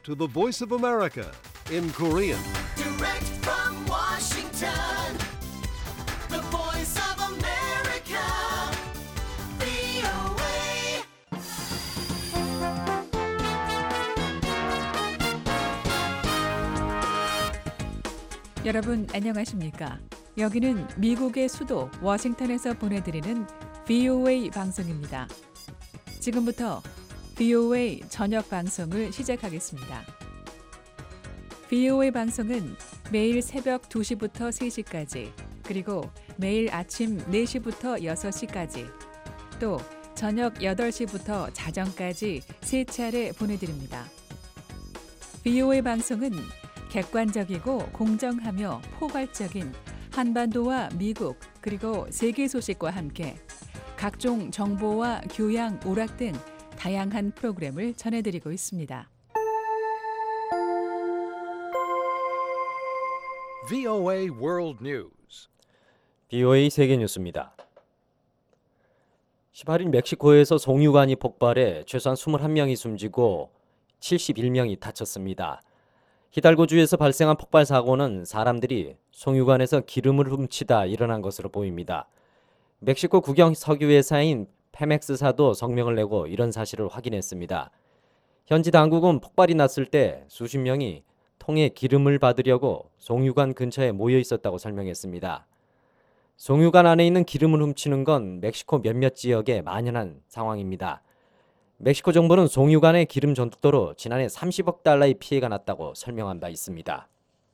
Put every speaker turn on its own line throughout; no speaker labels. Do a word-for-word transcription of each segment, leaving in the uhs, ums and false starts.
to the Voice of America in Korean.
Direct from Washington, the voice of America, 브이오에이.
여러분 안녕하십니까? 여기는 미국의 수도 워싱턴에서 보내드리는 브이오에이 방송입니다. 지금부터 브이오에이 저녁 방송을 시작하겠습니다. 브이오에이 방송은 매일 새벽 두 시부터 세 시까지, 그리고 매일 아침 네 시부터 여섯 시까지, 또 저녁 여덟 시부터 자정까지 세 차례 보내드립니다. 브이오에이 방송은 객관적이고 공정하며 포괄적인 한반도와 미국 그리고 세계 소식과 함께 각종 정보와 교양, 오락 등 다양한 프로그램을 전해드리고 있습니다.
브이오에이 World News.
브이오에이 세계 뉴스입니다. 십팔 일 멕시코에서 송유관이 폭발해 최소한 이십일 명이 숨지고 칠십일 명이 다쳤습니다. 히달고주에서 발생한 폭발 사고는 사람들이 송유관에서 기름을 훔치다 일어난 것으로 보입니다. 멕시코 국영 석유 회사인 페맥스사도 성명을 내고 이런 사실을 확인했습니다. 현지 당국은 폭발이 났을 때 수십 명이 통에 기름을 받으려고 송유관 근처에 모여 있었다고 설명했습니다. 송유관 안에 있는 기름을 훔치는 건 멕시코 몇몇 지역에 만연한 상황입니다. 멕시코 정부는 송유관의 기름 전투도로 지난해 삼십억 달러의 피해가 났다고 설명한 바 있습니다.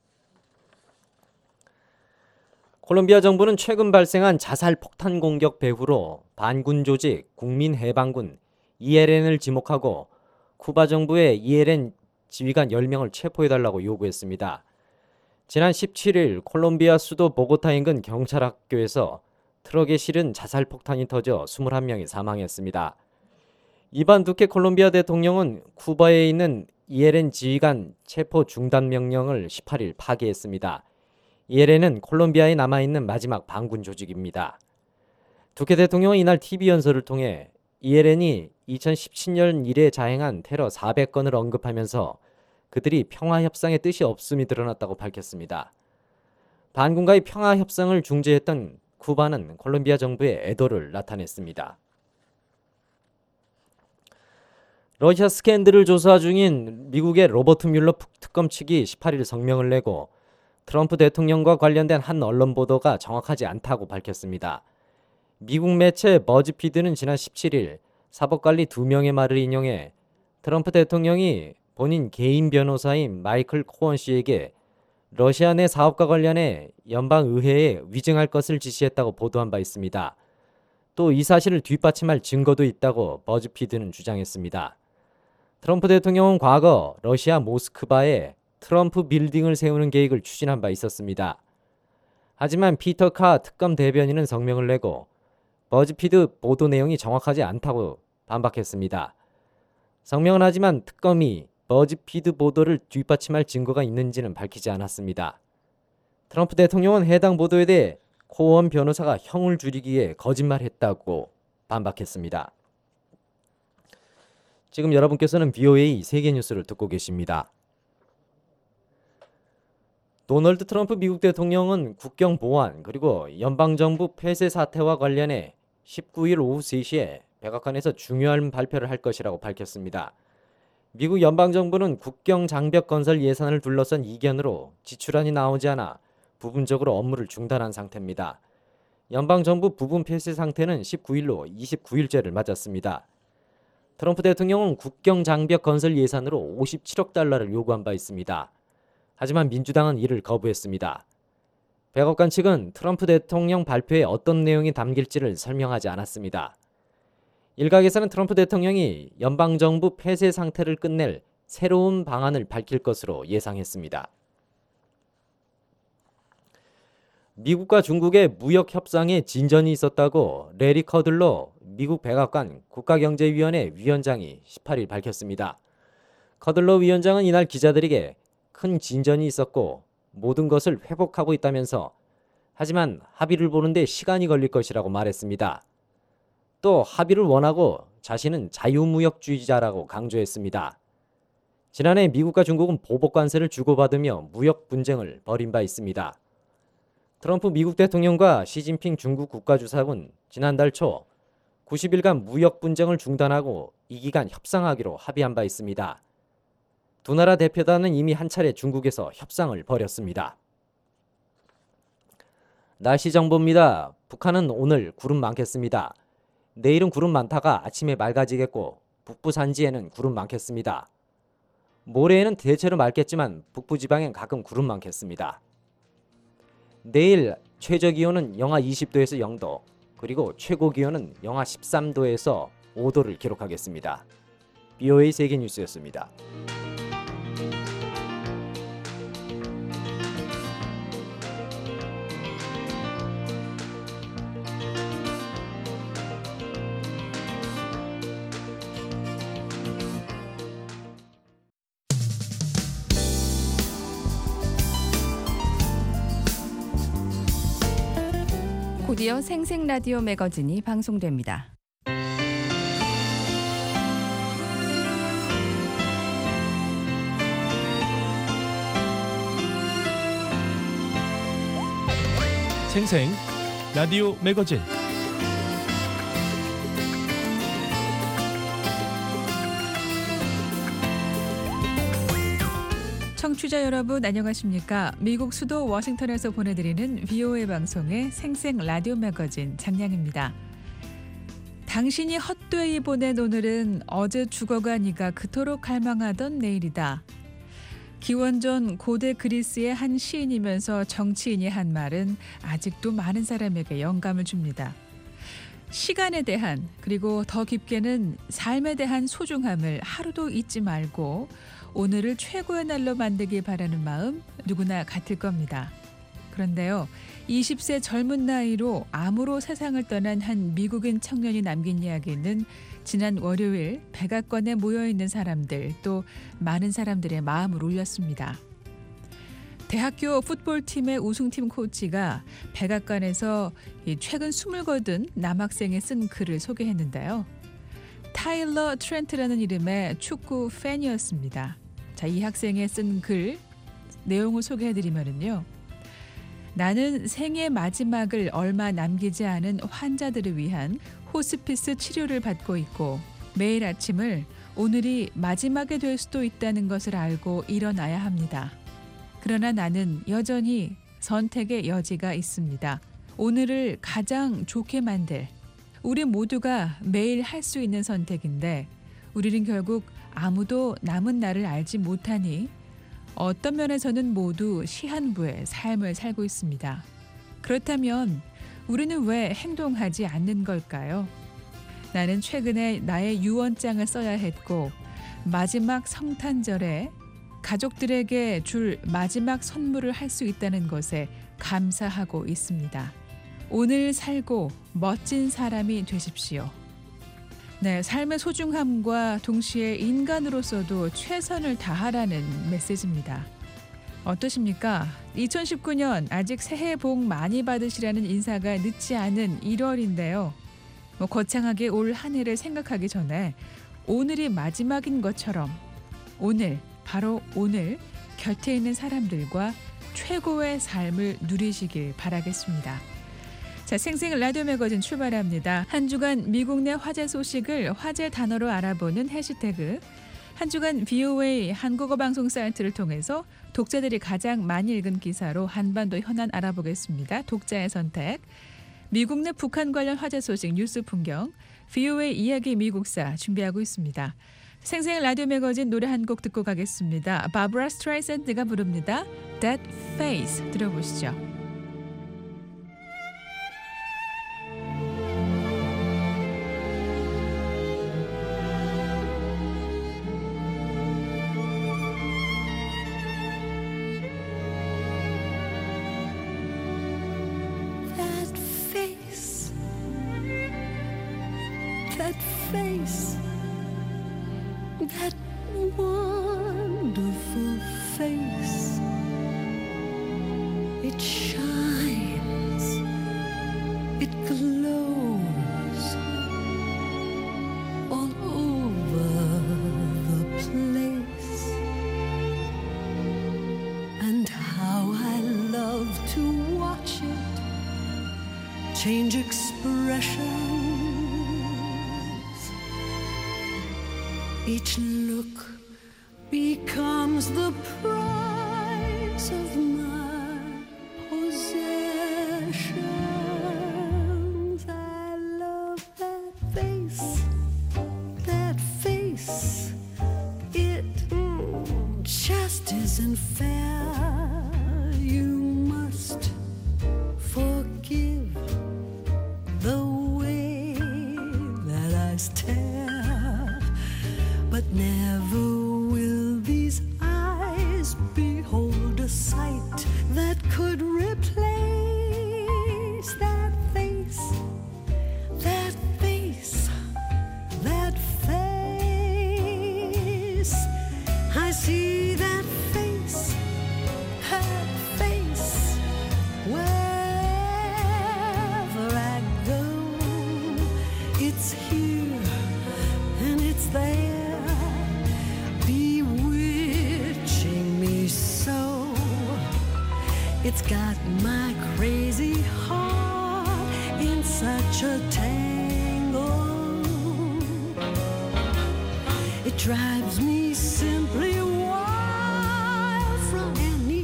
콜롬비아 정부는 최근 발생한 자살 폭탄 공격 배후로 반군 조직 국민해방군 이엘엔을 지목하고 쿠바 정부의 이엘엔 지휘관 열 명을 체포해달라고 요구했습니다. 지난 십칠 일 콜롬비아 수도 보고타 인근 경찰학교에서 트럭에 실은 자살 폭탄이 터져 이십일 명이 사망했습니다. 이반 두케 콜롬비아 대통령은 쿠바에 있는 이엘엔 지휘관 체포 중단 명령을 십팔 일 파기했습니다. 이엘엔은 콜롬비아에 남아있는 마지막 반군 조직입니다. 두케 대통령은 이날 티비 연설을 통해 이엘엔이 이천십칠 년 이래 자행한 테러 사백 건을 언급하면서 그들이 평화협상의 뜻이 없음이 드러났다고 밝혔습니다. 반군과의 평화협상을 중재했던 쿠바는 콜롬비아 정부의 애도를 나타냈습니다. 러시아 스캔들을 조사 중인 미국의 로버트 뮬러 특검 측이 십팔 일 성명을 내고 트럼프 대통령과 관련된 한 언론 보도가 정확하지 않다고 밝혔습니다. 미국 매체 버즈피드는 지난 십칠 일 사법관리 두 명의 말을 인용해 트럼프 대통령이 본인 개인 변호사인 마이클 코언 씨에게 러시아 내 사업과 관련해 연방의회에 위증할 것을 지시했다고 보도한 바 있습니다. 또 이 사실을 뒷받침할 증거도 있다고 버즈피드는 주장했습니다. 트럼프 대통령은 과거 러시아 모스크바에 트럼프 빌딩을 세우는 계획을 추진한 바 있었습니다. 하지만 피터 카 특검 대변인은 성명을 내고 버즈피드 보도 내용이 정확하지 않다고 반박했습니다. 성명은 하지만 특검이 버즈피드 보도를 뒷받침할 증거가 있는지는 밝히지 않았습니다. 트럼프 대통령은 해당 보도에 대해 코언 변호사가 형을 줄이기 위해 거짓말했다고 반박했습니다. 지금 여러분께서는 브이오에이 세계 뉴스를 듣고 계십니다. 도널드 트럼프 미국 대통령은 국경 보안 그리고 연방정부 폐쇄 사태와 관련해 십구 일 오후 세 시에 백악관에서 중요한 발표를 할 것이라고 밝혔습니다. 미국 연방정부는 국경 장벽 건설 예산을 둘러싼 이견으로 지출안이 나오지 않아 부분적으로 업무를 중단한 상태입니다. 연방정부 부분 폐쇄 상태는 십구 일로 이십구 일째를 맞았습니다. 트럼프 대통령은 국경 장벽 건설 예산으로 오십칠억 달러를 요구한 바 있습니다. 하지만 민주당은 이를 거부했습니다. 백악관 측은 트럼프 대통령 발표에 어떤 내용이 담길지를 설명하지 않았습니다. 일각에서는 트럼프 대통령이 연방정부 폐쇄 상태를 끝낼 새로운 방안을 밝힐 것으로 예상했습니다. 미국과 중국의 무역 협상에 진전이 있었다고 레리 커들러 미국 백악관 국가경제위원회 위원장이 십팔 일 밝혔습니다. 커들러 위원장은 이날 기자들에게 큰 진전이 있었고 모든 것을 회복하고 있다면서 하지만 합의를 보는데 시간이 걸릴 것이라고 말했습니다. 또 합의를 원하고 자신은 자유무역주의자라고 강조했습니다. 지난해 미국과 중국은 보복 관세를 주고받으며 무역 분쟁을 벌인 바 있습니다. 트럼프 미국 대통령과 시진핑 중국 국가주석은 지난달 초 구십 일간 무역 분쟁을 중단하고 이 기간 협상하기로 합의한 바 있습니다. 두 나라 대표단은 이미 한 차례 중국에서 협상을 벌였습니다. 날씨 정보입니다. 북한은 오늘 구름 많겠습니다. 내일은 구름 많다가 아침에 맑아지겠고 북부 산지에는 구름 많겠습니다. 모레에는 대체로 맑겠지만 북부 지방엔 가끔 구름 많겠습니다. 내일 최저 기온은 영하 이십 도에서 영 도, 그리고 최고 기온은 영하 십삼 도에서 오 도를 기록하겠습니다. 비오에이 세계뉴스였습니다.
곧이어 생생 라디오 매거진이 방송됩니다.
생생 라디오 매거진.
청취자 여러분 안녕하십니까? 미국 수도 워싱턴에서 보내드리는 비오에이 방송의 생생 라디오 매거진 장량입니다. 당신이 헛되이 보낸 오늘은 어제 죽어가 네가 그토록 갈망하던 내일이다. 기원전 고대 그리스의 한 시인이면서 정치인이 한 말은 아직도 많은 사람에게 영감을 줍니다. 시간에 대한, 그리고 더 깊게는 삶에 대한 소중함을 하루도 잊지 말고 오늘을 최고의 날로 만들길 바라는 마음 누구나 같을 겁니다. 그런데요, 이십 세 젊은 나이로 암으로 세상을 떠난 한 미국인 청년이 남긴 이야기는 지난 월요일 백악관에 모여있는 사람들, 또 많은 사람들의 마음을 울렸습니다. 대학교 풋볼팀의 우승팀 코치가 백악관에서 최근 숨을 거둔 남학생이 쓴 글을 소개했는데요. 타일러 트렌트라는 이름의 축구 팬이었습니다. 자, 이 학생의 쓴 글 내용을 소개해드리면요. 나는 생의 마지막을 얼마 남기지 않은 환자들을 위한 호스피스 치료를 받고 있고 매일 아침을 오늘이 마지막이 될 수도 있다는 것을 알고 일어나야 합니다. 그러나 나는 여전히 선택의 여지가 있습니다. 오늘을 가장 좋게 만들, 우리 모두가 매일 할 수 있는 선택인데 우리는 결국 아무도 남은 날을 알지 못하니 어떤 면에서는 모두 시한부의 삶을 살고 있습니다. 그렇다면 우리는 왜 행동하지 않는 걸까요? 나는 최근에 나의 유언장을 써야 했고 마지막 성탄절에 가족들에게 줄 마지막 선물을 할 수 있다는 것에 감사하고 있습니다. 오늘 살고 멋진 사람이 되십시오. 네, 삶의 소중함과 동시에 인간으로서도 최선을 다하라는 메시지입니다. 어떠십니까? 이천십구 년 아직 새해 복 많이 받으시라는 인사가 늦지 않은 일월인데요. 뭐 거창하게 올 한 해를 생각하기 전에 오늘이 마지막인 것처럼 오늘, 바로 오늘 곁에 있는 사람들과 최고의 삶을 누리시길 바라겠습니다. 자, 생생 라디오 매거진 출발합니다. 한 주간 미국 내 화제 소식을 화제 단어로 알아보는 해시태그, 한 주간 비오에이 한국어 방송 사이트를 통해서 독자들이 가장 많이 읽은 기사로 한반도 현안 알아보겠습니다. 독자의 선택, 미국 내 북한 관련 화제 소식 뉴스 풍경, 비오에이 이야기 미국사 준비하고 있습니다. 생생 라디오 매거진 노래 한 곡 듣고 가겠습니다. 바브라 스트라이샌드가 부릅니다. That Face 들어보시죠.
That face, that wonderful face, it shines, it glows all over the place. change expressions. Each look becomes the price of my possessions. I love that face, that face. It mm, just isn't fair. You must forgive the way that I stare, but never will these eyes behold a sight that could replace that face, that face, that face. I see that face, that face, wherever I go. It's here and it's there, bewitching me so. It's got my crazy heart in such a tangle. It drives me simply wild from any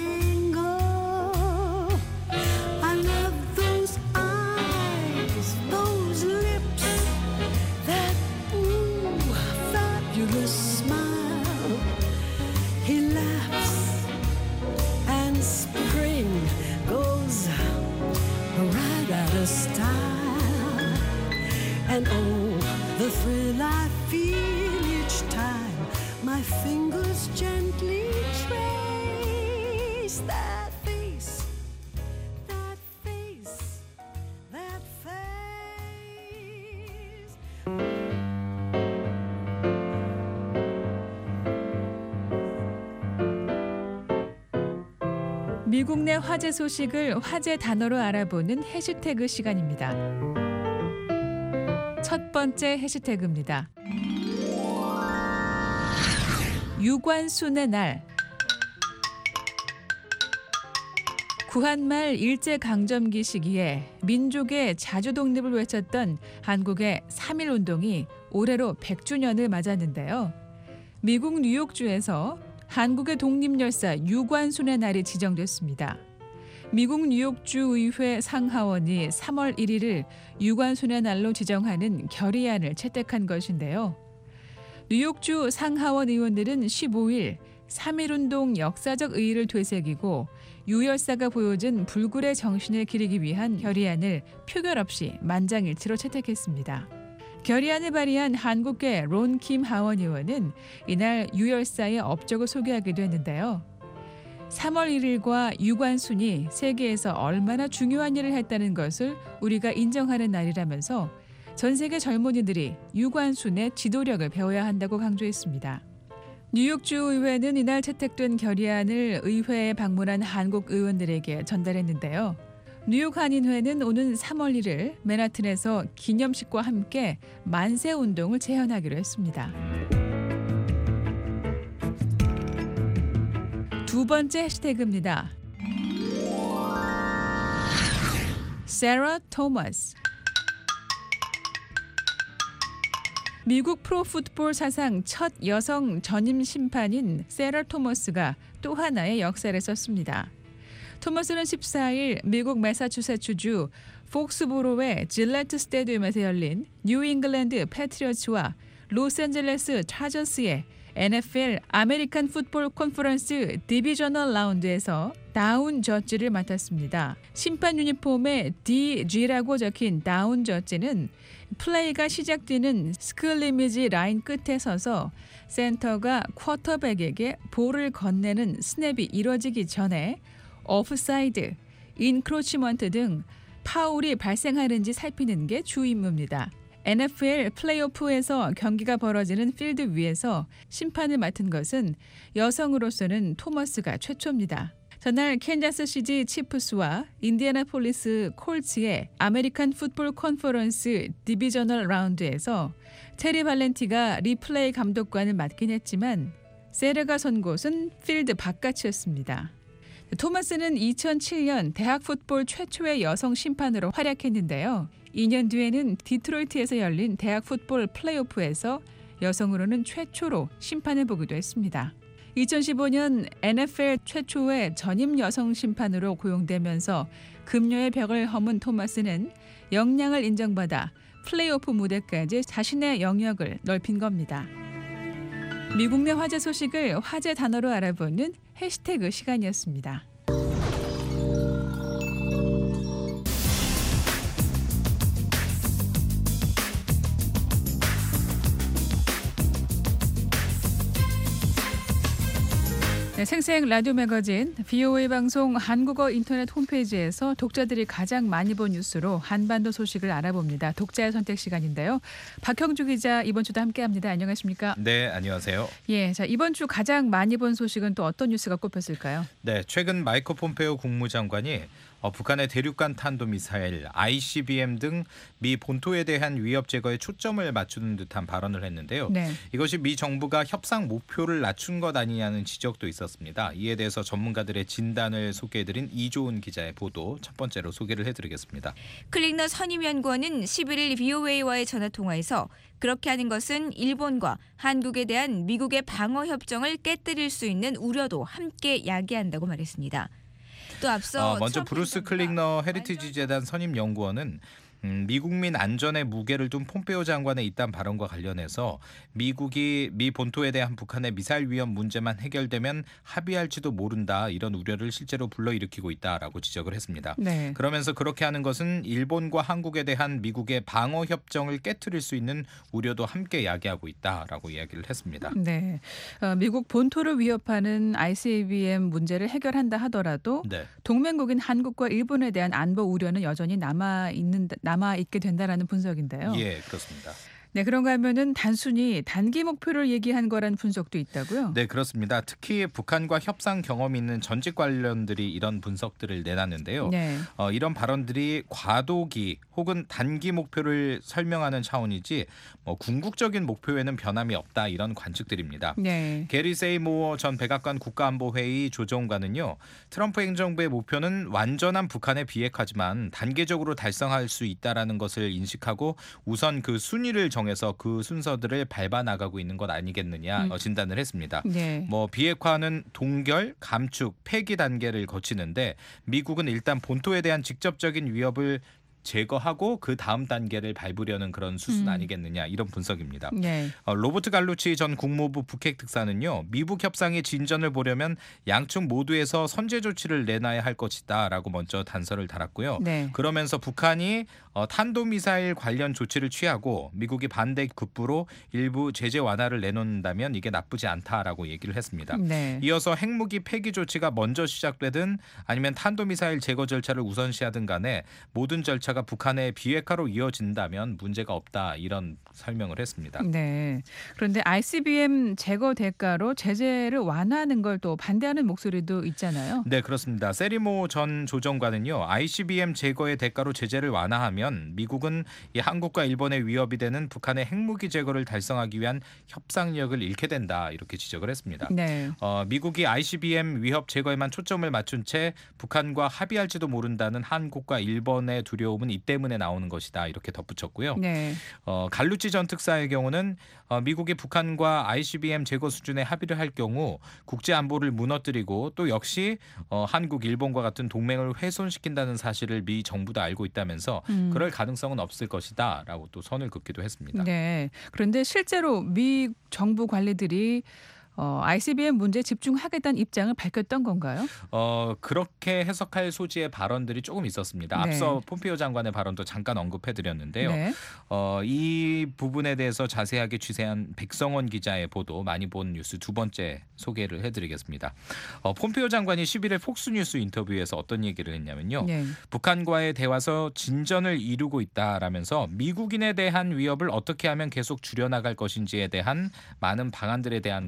angle. I love those eyes, those lips, that ooh, fabulous smile. He laughs and spring goes right out of style. And oh, the thrill I feel each time my fingers gently trace that face, that face, that face.
미국 내 화제 소식을 화제 단어로 알아보는 해시태그 시간입니다. 첫 번째 해시태그입니다. 유관순의 날. 구한말 일제강점기 시기에 민족의 자주독립을 외쳤던 한국의 삼일 운동이 올해로 백 주년을 맞았는데요. 미국 뉴욕주에서 한국의 독립열사 유관순의 날이 지정됐습니다. 미국 뉴욕주 의회 상하원이 삼월 일일을 유관순의 날로 지정하는 결의안을 채택한 것인데요. 뉴욕주 상하원 의원들은 십오일 삼일운동 역사적 의의를 되새기고 유 열사가 보여준 불굴의 정신을 기리기 위한 결의안을 표결 없이 만장일치로 채택했습니다. 결의안을 발의한 한국계 론킴 하원 의원은 이날 유 열사의 업적을 소개하기도 했는데요. 삼월 일일과 유관순이 세계에서 얼마나 중요한 일을 했다는 것을 우리가 인정하는 날이라면서 전 세계 젊은이들이 유관순의 지도력을 배워야 한다고 강조했습니다. 뉴욕주 의회는 이날 채택된 결의안을 의회에 방문한 한국 의원들에게 전달했는데요. 뉴욕 한인회는 오는 삼월 일일 맨하튼에서 기념식과 함께 만세 운동을 재현하기로 했습니다. 두 번째 해시태그입니다. 세라 토머스. 미국 프로풋볼 사상 첫 여성 전임 심판인 세라 토머스가 또 하나의 역사를 썼습니다. 토머스는 십사일 미국 매사추세츠주 폭스보로의 질레트 스테디움에서 열린 뉴잉글랜드 패트리어츠와 로스앤젤레스 차저스의 엔에프엘 아메리칸 풋볼 컨퍼런스 디비저널 라운드에서 다운 저지를 맡았습니다. 심판 유니폼에 디지라고 적힌 다운 저지는 플레이가 시작되는 스크리미지 라인 끝에 서서 센터가 쿼터백에게 볼을 건네는 스냅이 이뤄지기 전에 오프사이드, 인크로치먼트 등 파울이 발생하는지 살피는 게 주 임무입니다. 엔에프엘 플레이오프에서 경기가 벌어지는 필드 위에서 심판을 맡은 것은 여성으로서는 토머스가 최초입니다. 전날 캔자스시티 치프스와 인디애나폴리스 콜츠의 아메리칸 풋볼 컨퍼런스 디비저널 라운드에서 테리 발렌티가 리플레이 감독관을 맡긴 했지만 세르가 선 곳은 필드 바깥이었습니다. 토마스는 이천칠 년 대학 풋볼 최초의 여성 심판으로 활약했는데요. 이 년 뒤에는 디트로이트에서 열린 대학 풋볼 플레이오프에서 여성으로는 최초로 심판을 보기도 했습니다. 이천십오 년 엔에프엘 최초의 전임 여성 심판으로 고용되면서 금요의 벽을 허문 토마스는 역량을 인정받아 플레이오프 무대까지 자신의 영역을 넓힌 겁니다. 미국 내 화제 소식을 화제 단어로 알아보는 해시태그 시간이었습니다. 네, 생생 라디오 매거진 브이오에이 방송 한국어 인터넷 홈페이지에서 독자들이 가장 많이 본 뉴스로 한반도 소식을 알아봅니다. 독자의 선택 시간인데요. 박형주 기자 이번 주도 함께합니다. 안녕하십니까?
네, 안녕하세요.
예, 자 이번 주 가장 많이 본 소식은 또 어떤 뉴스가 꼽혔을까요?
네, 최근 마이크 폼페오 국무장관이 어, 북한의 대륙간 탄도미사일 아이씨비엠 등 미 본토에 대한 위협 제거에 초점을 맞추는 듯한 발언을 했는데요.
네.
이것이 미 정부가 협상 목표를 낮춘 것 아니냐는 지적도 있었습니다. 이에 대해서 전문가들의 진단을 소개해드린 이조은 기자의 보도 첫 번째로 소개를 해드리겠습니다.
클릭너 선임연구원은 십일 일 브이오에이와의 전화통화에서 그렇게 하는 것은 일본과 한국에 대한 미국의 방어 협정을 깨뜨릴 수 있는 우려도 함께 야기한다고 말했습니다. 또 앞서
어, 먼저 브루스 클릭너 헤리티지 재단 선임 연구원은 음, 미국민 안전에 무게를 둔 폼페오 장관의 이딴 발언과 관련해서 미국이 미 본토에 대한 북한의 미사일 위협 문제만 해결되면 합의할지도 모른다 이런 우려를 실제로 불러일으키고 있다라고 지적을 했습니다.
네.
그러면서 그렇게 하는 것은 일본과 한국에 대한 미국의 방어 협정을 깨트릴 수 있는 우려도 함께 야기하고 있다라고 이야기를 했습니다.
네, 어, 미국 본토를 위협하는 아이씨비엠 문제를 해결한다 하더라도
네.
동맹국인 한국과 일본에 대한 안보 우려는 여전히 남아 있는 남아 있게 된다라는 분석인데요.
예, 그렇습니다.
네, 그런가 하면은 단순히 단기 목표를 얘기한 거란 분석도 있다고요?
네, 그렇습니다. 특히 북한과 협상 경험이 있는 전직 관련들이 이런 분석들을 내놨는데요.
네.
어, 이런 발언들이 과도기 혹은 단기 목표를 설명하는 차원이지 뭐 궁극적인 목표에는 변함이 없다 이런 관측들입니다.
네.
게리 세이모어 전 백악관 국가안보회의 조정관은요. 트럼프 행정부의 목표는 완전한 북한에 비핵화지만 단계적으로 달성할 수 있다라는 것을 인식하고 우선 그 순위를 정해서 그 순서들을 밟아 나가고 있는 것 아니겠느냐
음.
진단을 했습니다.
네.
뭐 비핵화는 동결, 감축, 폐기 단계를 거치는데 미국은 일단 본토에 대한 직접적인 위협을 제거하고 그 다음 단계를 밟으려는 그런 수순
음.
아니겠느냐 이런 분석입니다.
네.
어, 로버트 갈루치 전 국무부 북핵 특사는요. 미북 협상의 진전을 보려면 양측 모두에서 선제 조치를 내놔야 할 것이다라고 먼저 단서를 달았고요.
네.
그러면서 북한이 어, 탄도미사일 관련 조치를 취하고 미국이 반대 급부로 일부 제재 완화를 내놓는다면 이게 나쁘지 않다라고 얘기를 했습니다.
네.
이어서 핵무기 폐기 조치가 먼저 시작되든 아니면 탄도미사일 제거 절차를 우선시하든 간에 모든 절차가 북한의 비핵화로 이어진다면 문제가 없다 이런 설명을 했습니다.
네. 그런데 아이씨비엠 제거 대가로 제재를 완화하는 걸 또 반대하는 목소리도 있잖아요.
네, 그렇습니다. 세리모 전 조정관은요. 아이씨비엠 제거의 대가로 제재를 완화하면 미국은 이 한국과 일본의 위협이 되는 북한의 핵무기 제거를 달성하기 위한 협상력을 잃게 된다 이렇게 지적을 했습니다.
네.
어, 미국이 아이씨비엠 위협 제거에만 초점을 맞춘 채 북한과 합의할지도 모른다는 한국과 일본의 두려움은 이 때문에 나오는 것이다 이렇게 덧붙였고요.
네.
어, 갈루치 전 특사의 경우는 어, 미국이 북한과 아이씨비엠 제거 수준에 합의를 할 경우 국제 안보를 무너뜨리고 또 역시 어, 한국, 일본과 같은 동맹을 훼손시킨다는 사실을 미 정부도 알고 있다면서
음.
그럴 가능성은 없을 것이다라고 또 선을 긋기도 했습니다.
네. 그런데 실제로 미 정부 관리들이 어, 아이씨비엠 문제에 집중하겠다는 입장을 밝혔던 건가요?
어, 그렇게 해석할 소지의 발언들이 조금 있었습니다.
네.
앞서 폼페이오 장관의 발언도 잠깐 언급해드렸는데요.
네.
어, 이 부분에 대해서 자세하게 취재한 백성원 기자의 보도 많이 본 뉴스 두 번째 소개를 해드리겠습니다. 어, 폼페이오 장관이 십일 일 폭스뉴스 인터뷰에서 어떤 얘기를 했냐면요.
네.
북한과의 대화에서 진전을 이루고 있다라면서 미국인에 대한 위협을 어떻게 하면 계속 줄여나갈 것인지에 대한 많은 방안들에 대한 것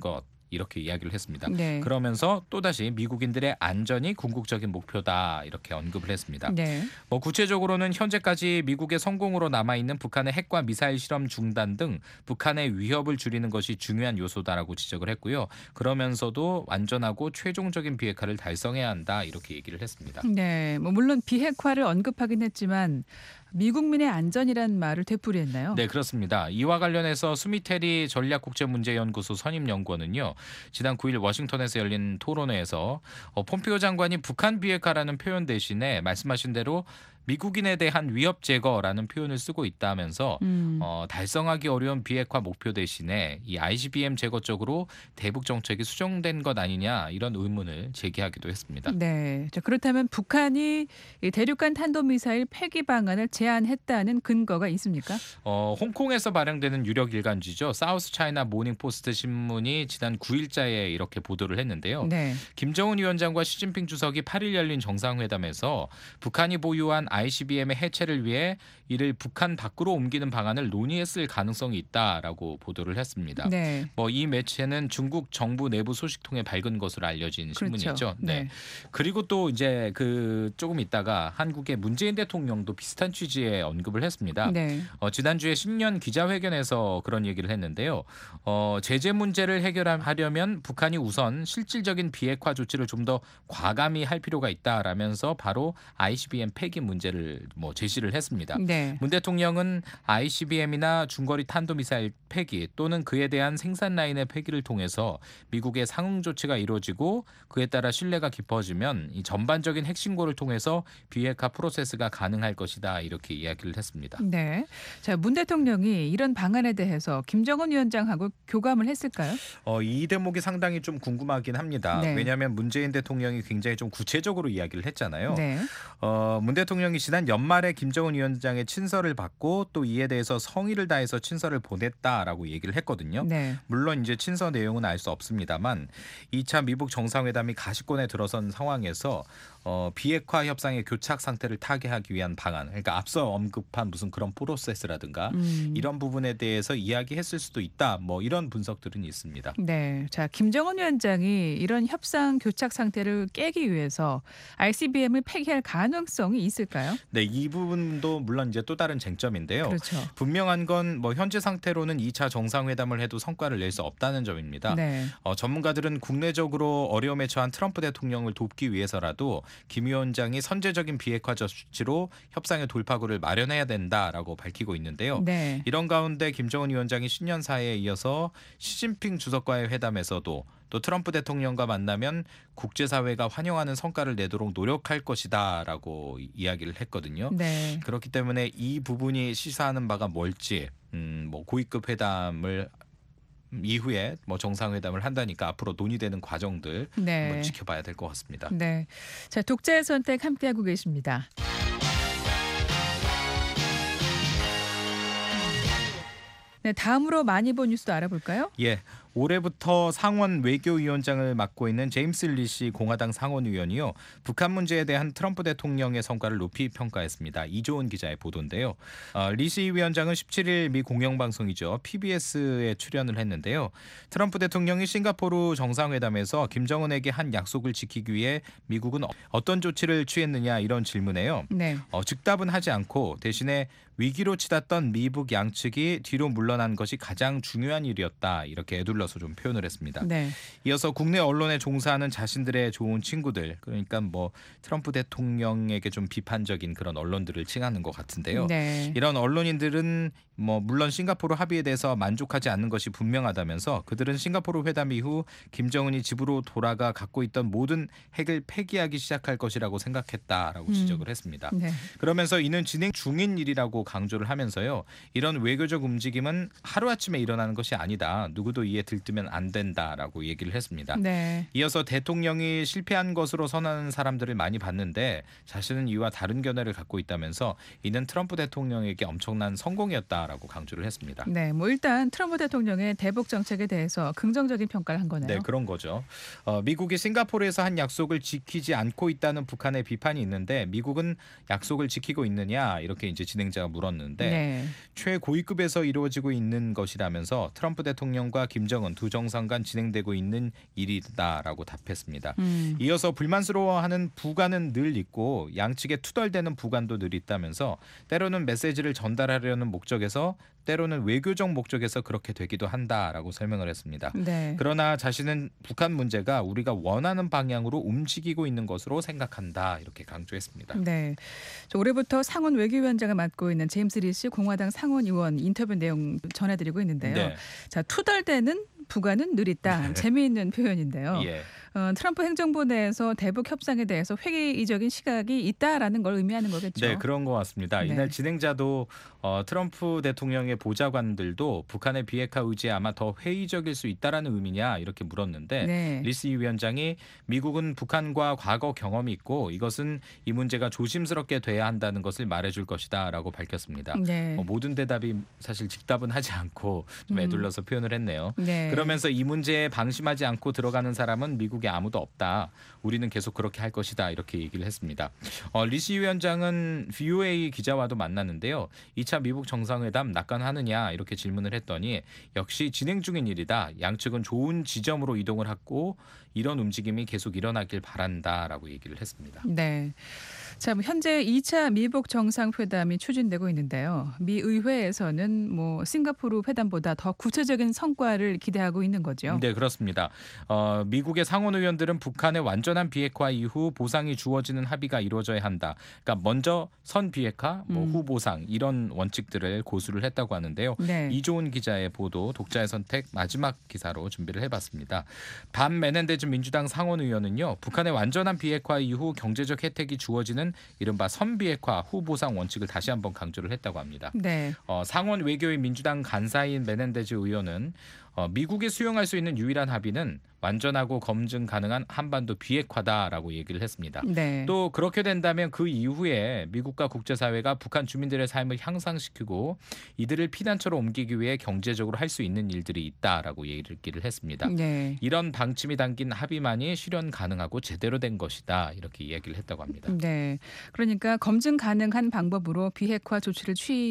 이렇게 이야기를 했습니다.
네.
그러면서 또다시 미국인들의 안전이 궁극적인 목표다 이렇게 언급을 했습니다.
네.
뭐 구체적으로는 현재까지 미국의 성공으로 남아있는 북한의 핵과 미사일 실험 중단 등 북한의 위협을 줄이는 것이 중요한 요소다라고 지적을 했고요. 그러면서도 완전하고 최종적인 비핵화를 달성해야 한다 이렇게 얘기를 했습니다.
네. 뭐 물론 비핵화를 언급하긴 했지만 미국민의 안전이란 말을 되풀이했나요?
네, 그렇습니다. 이와 관련해서 수미테리 전략국제문제연구소 선임연구원은요. 지난 구 일 워싱턴에서 열린 토론회에서 어, 폼페이오 장관이 북한 비핵화라는 표현 대신에 말씀하신 대로 미국인에 대한 위협 제거라는 표현을 쓰고 있다면서
음.
어, 달성하기 어려운 비핵화 목표 대신에 이 아이씨비엠 제거 쪽으로 대북 정책이 수정된 것 아니냐 이런 의문을 제기하기도 했습니다.
네. 자, 그렇다면 북한이 이 대륙간 탄도미사일 폐기 방안을 제안했다는 근거가 있습니까?
어, 홍콩에서 발행되는 유력 일간지죠. 사우스 차이나 모닝 포스트 신문이 지난 구 일자에 이렇게 보도를 했는데요.
네.
김정은 위원장과 시진핑 주석이 팔 일 열린 정상회담에서 북한이 보유한 아이씨비엠의 해체를 위해 이를 북한 밖으로 옮기는 방안을 논의했을 가능성이 있다라고 보도를 했습니다.
네.
뭐 이 매체는 중국 정부 내부 소식통에 밝은 것으로 알려진 신문이죠.
그렇죠.
네.
네.
그리고 또 이제 그 조금 있다가 한국의 문재인 대통령도 비슷한 취지의 언급을 했습니다.
네.
어, 지난주에 신년 기자회견에서 그런 얘기를 했는데요. 어, 제재 문제를 해결하려면 북한이 우선 실질적인 비핵화 조치를 좀 더 과감히 할 필요가 있다라면서 바로 아이씨비엠 폐기 문제를 뭐 제시를 했습니다.
네.
문 대통령은 아이씨비엠이나 중거리 탄도미사일 폐기 또는 그에 대한 생산 라인의 폐기를 통해서 미국의 상응 조치가 이루어지고 그에 따라 신뢰가 깊어지면 이 전반적인 핵신고를 통해서 비핵화 프로세스가 가능할 것이다 이렇게 이야기를 했습니다.
네. 자, 문 대통령이 이런 방안에 대해서 김정은 위원장하고 교감을 했을까요?
어, 이 대목이 상당히 좀 궁금하긴 합니다.
네.
왜냐하면 문재인 대통령이 굉장히 좀 구체적으로 이야기를 했잖아요.
네.
어, 문 대통령이 지난 연말에 김정은 위원장의 친서를 받고 또 이에 대해서 성의를 다해서 친서를 보냈다라고 얘기를 했거든요.
네.
물론 이제 친서 내용은 알 수 없습니다만 이 차 미북 정상회담이 가시권에 들어선 상황에서 어, 비핵화 협상의 교착 상태를 타개하기 위한 방안, 그러니까 앞서 언급한 무슨 그런 프로세스라든가
음.
이런 부분에 대해서 이야기했을 수도 있다. 뭐 이런 분석들은 있습니다.
네. 자, 김정은 위원장이 이런 협상 교착 상태를 깨기 위해서 아이씨비엠을 폐기할 가능성이 있을까요?
네, 이 부분도 물론 이제 또 다른 쟁점인데요.
그렇죠.
분명한 건 뭐 현재 상태로는 이 차 정상회담을 해도 성과를 낼 수 없다는 점입니다.
네.
어, 전문가들은 국내적으로 어려움에 처한 트럼프 대통령을 돕기 위해서라도 김 위원장이 선제적인 비핵화 조치로 협상의 돌파구를 마련해야 된다라고 밝히고 있는데요.
네.
이런 가운데 김정은 위원장이 신년사에 이어서 시진핑 주석과의 회담에서도 또 트럼프 대통령과 만나면 국제사회가 환영하는 성과를 내도록 노력할 것이다라고 이야기를 했거든요.
네.
그렇기 때문에 이 부분이 시사하는 바가 뭘지 음, 뭐 고위급 회담을 이후에 뭐 정상회담을 한다니까 앞으로 논의되는 과정들
네.
한번 지켜봐야 될 것 같습니다.
네. 자, 독자의 선택 함께하고 계십니다. 네, 다음으로 많이 본 뉴스도 알아볼까요?
예, 올해부터 상원 외교위원장을 맡고 있는 제임스 리시 공화당 상원의원이요. 북한 문제에 대한 트럼프 대통령의 성과를 높이 평가했습니다. 이조은 기자의 보도인데요. 어, 리시 위원장은 십칠 일 미 공영방송이죠. 피비에스에 출연을 했는데요. 트럼프 대통령이 싱가포르 정상회담에서 김정은에게 한 약속을 지키기 위해 미국은 어떤 조치를 취했느냐 이런 질문에요.
네.
어, 즉답은 하지 않고 대신에 위기로 치닫던 미북 양측이 뒤로 물러난 것이 가장 중요한 일이었다 이렇게 애둘러서 좀 표현을 했습니다.
네.
이어서 국내 언론에 종사하는 자신들의 좋은 친구들, 그러니까 뭐 트럼프 대통령에게 좀 비판적인 그런 언론들을 칭하는 것 같은데요.
네.
이런 언론인들은 뭐 물론 싱가포르 합의에 대해서 만족하지 않는 것이 분명하다면서 그들은 싱가포르 회담 이후 김정은이 집으로 돌아가 갖고 있던 모든 핵을 폐기하기 시작할 것이라고 생각했다라고
음.
지적을 했습니다.
네.
그러면서 이는 진행 중인 일이라고 강조를 하면서요. 이런 외교적 움직임은 하루아침에 일어나는 것이 아니다. 누구도 이에 들뜨면 안 된다라고 얘기를 했습니다.
네.
이어서 대통령이 실패한 것으로 선언하는 사람들을 많이 봤는데 자신은 이와 다른 견해를 갖고 있다면서 이는 트럼프 대통령에게 엄청난 성공이었다라고 강조를 했습니다.
네. 뭐 일단 트럼프 대통령의 대북 정책에 대해서 긍정적인 평가를 한 거네요.
네, 그런 거죠. 어, 미국이 싱가포르에서 한 약속을 지키지 않고 있다는 북한의 비판이 있는데 미국은 약속을 지키고 있느냐 이렇게 이제 진행자가 물었는데
네.
최고위급에서 이루어지고 있는 것이라면서 트럼프 대통령과 김정은 두 정상 간 진행되고 있는 일이다라고 답했습니다.
음.
이어서 불만스러워하는 부관은 늘 있고 양측에 투덜대는 부관도 늘 있다면서 때로는 메시지를 전달하려는 목적에서 때로는 외교적 목적에서 그렇게 되기도 한다라고 설명을 했습니다.
네.
그러나 자신은 북한 문제가 우리가 원하는 방향으로 움직이고 있는 것으로 생각한다 이렇게 강조했습니다.
네. 저 올해부터 상원 외교위원장을 맡고 있는 제임스 리시 공화당 상원 의원 인터뷰 내용 전해드리고 있는데요.
네.
자, 투덜대는 부관은 늘 있다. 재미있는 표현인데요.
예.
어, 트럼프 행정부 내에서 대북 협상에 대해서 회의적인 시각이 있다라는 걸 의미하는 거겠죠.
네, 그런 것 같습니다.
네.
이날 진행자도 어, 트럼프 대통령의 보좌관들도 북한의 비핵화 의지에 아마 더 회의적일 수 있다라는 의미냐 이렇게 물었는데
네.
리시 위원장이 미국은 북한과 과거 경험이 있고 이것은 이 문제가 조심스럽게 돼야 한다는 것을 말해줄 것이다라고 밝혔습니다.
네.
어, 모든 대답이 사실 직답은 하지 않고 좀
음.
애둘러서 표현을 했네요.
네.
그러면서 이 문제에 방심하지 않고 들어가는 사람은 미국에 아무도 없다. 우리는 계속 그렇게 할 것이다. 이렇게 얘기를 했습니다. 어, 리시 위원장은 브이오에이 기자와도 만났는데요. 이 차 미국 정상회담 낙관하느냐 이렇게 질문을 했더니 역시 진행 중인 일이다. 양측은 좋은 지점으로 이동을 하고 이런 움직임이 계속 일어나길 바란다라고 얘기를 했습니다.
네. 자, 뭐 현재 이 차 미북 정상회담이 추진되고 있는데요. 미 의회에서는 뭐 싱가포르 회담보다 더 구체적인 성과를 기대하고 있는 거죠.
네, 그렇습니다. 어, 미국의 상원 의원들은 북한의 완전한 비핵화 이후 보상이 주어지는 합의가 이루어져야 한다. 그러니까 먼저 선 비핵화, 뭐
음.
후 보상 이런 원칙들을 고수를 했다고 하는데요.
네.
이조은 기자의 보도, 독자의 선택 마지막 기사로 준비를 해봤습니다. 반 메넨데즈 민주당 상원 의원은요, 북한의 완전한 비핵화 이후 경제적 혜택이 주어지는 이른바 선비핵화 후 보상 원칙을 다시 한번 강조를 했다고 합니다.
네.
어, 상원 외교의 민주당 간사인 메넨데즈 의원은 어, 미국이 수용할 수 있는 유일한 합의는 완전하고 검증 가능한 한반도 비핵화다라고 얘기를 했습니다.
네.
또 그렇게 된다면 그 이후에 미국과 국제사회가 북한 주민들의 삶을 향상시키고 이들을 피난처로 옮기기 위해 경제적으로 할 수 있는 일들이 있다라고 얘기를 했습니다.
네.
이런 방침이 담긴 합의만이 실현 가능하고 제대로 된 것이다 이렇게 얘기를 했다고 합니다.
네. 그러니까 검증 가능한 방법으로 비핵화 조치를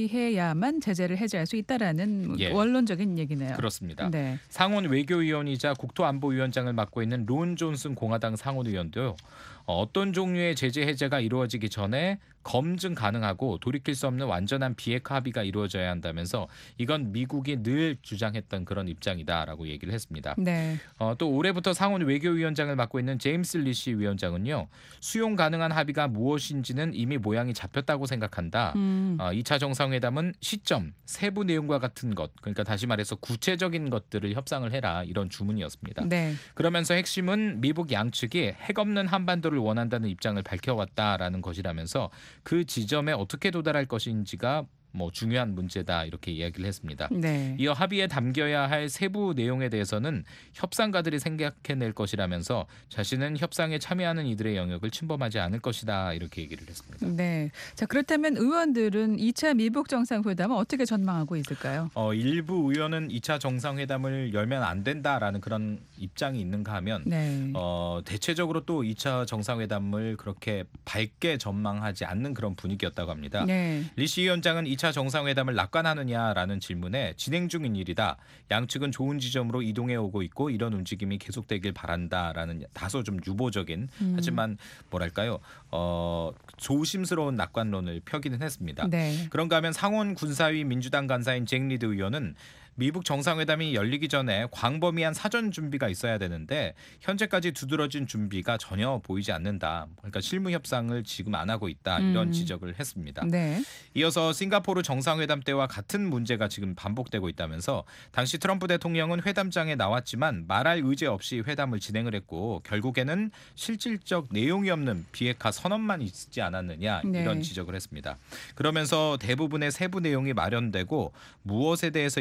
취해야만 제재를 해제할 수 있다라는
예.
원론적인 얘기네요.
그렇습니다.
네.
상원 외교위원이자 국토안보위원장을 맡고 있는 론 존슨 공화당 상원의원도요. 어떤 종류의 제재 해제가 이루어지기 전에 검증 가능하고 돌이킬 수 없는 완전한 비핵화 합의가 이루어져야 한다면서 이건 미국이 늘 주장했던 그런 입장이다라고 얘기를 했습니다.
네.
어, 또 올해부터 상원 외교위원장을 맡고 있는 제임스 리시 위원장은요. 수용 가능한 합의가 무엇인지는 이미 모양이 잡혔다고 생각한다.
음.
어, 이 차 정상회담은 시점, 세부 내용과 같은 것, 그러니까 다시 말해서 구체적인 것들을 협상을 해라 이런 주문이었습니다.
네.
그러면서 핵심은 미북 양측이 핵 없는 한반도를 원한다는 입장을 밝혀왔다라는 것이라면서 그 지점에 어떻게 도달할 것인지가 뭐 중요한 문제다 이렇게 이야기를 했습니다.
네.
이어 합의에 담겨야 할 세부 내용에 대해서는 협상가들이 생각해낼 것이라면서 자신은 협상에 참여하는 이들의 영역을 침범하지 않을 것이다 이렇게 얘기를 했습니다.
네. 자, 그렇다면 의원들은 이 차 미북 정상회담을 어떻게 전망하고 있을까요?
어, 일부 의원은 이 차 정상회담을 열면 안 된다라는 그런 입장이 있는가 하면
네.
어, 대체적으로 또 이 차 정상회담을 그렇게 밝게 전망하지 않는 그런 분위기였다고 합니다.
네.
리시 위원장은 이 차 정상회담을 낙관하느냐라는 질문에 진행 중인 일이다. 양측은 좋은 지점으로 이동해 오고 있고 이런 움직임이 계속되길 바란다라는 다소 좀 유보적인
음.
하지만 뭐랄까요 어, 조심스러운 낙관론을 펴기는 했습니다.
네.
그런가 하면 상원 군사위 민주당 간사인 잭 리드 의원은 미북 정상회담이 열리기 전에 광범위한 사전 준비가 있어야 되는데 현재까지 두드러진 준비가 전혀 보이지 않는다. 그러니까 실무 협상을 지금 안 하고 있다. 이런
음.
지적을 했습니다.
네.
이어서 싱가포르 정상회담 때와 같은 문제가 지금 반복되고 있다면서 당시 트럼프 대통령은 회담장에 나왔지만 말할 의제 없이 회담을 진행을 했고 결국에는 실질적 내용이 없는 비핵화 선언만 있지 않았느냐
네.
이런 지적을 했습니다. 그러면서 대부분의 세부 내용이 마련되고 무엇에 대해서 이야기할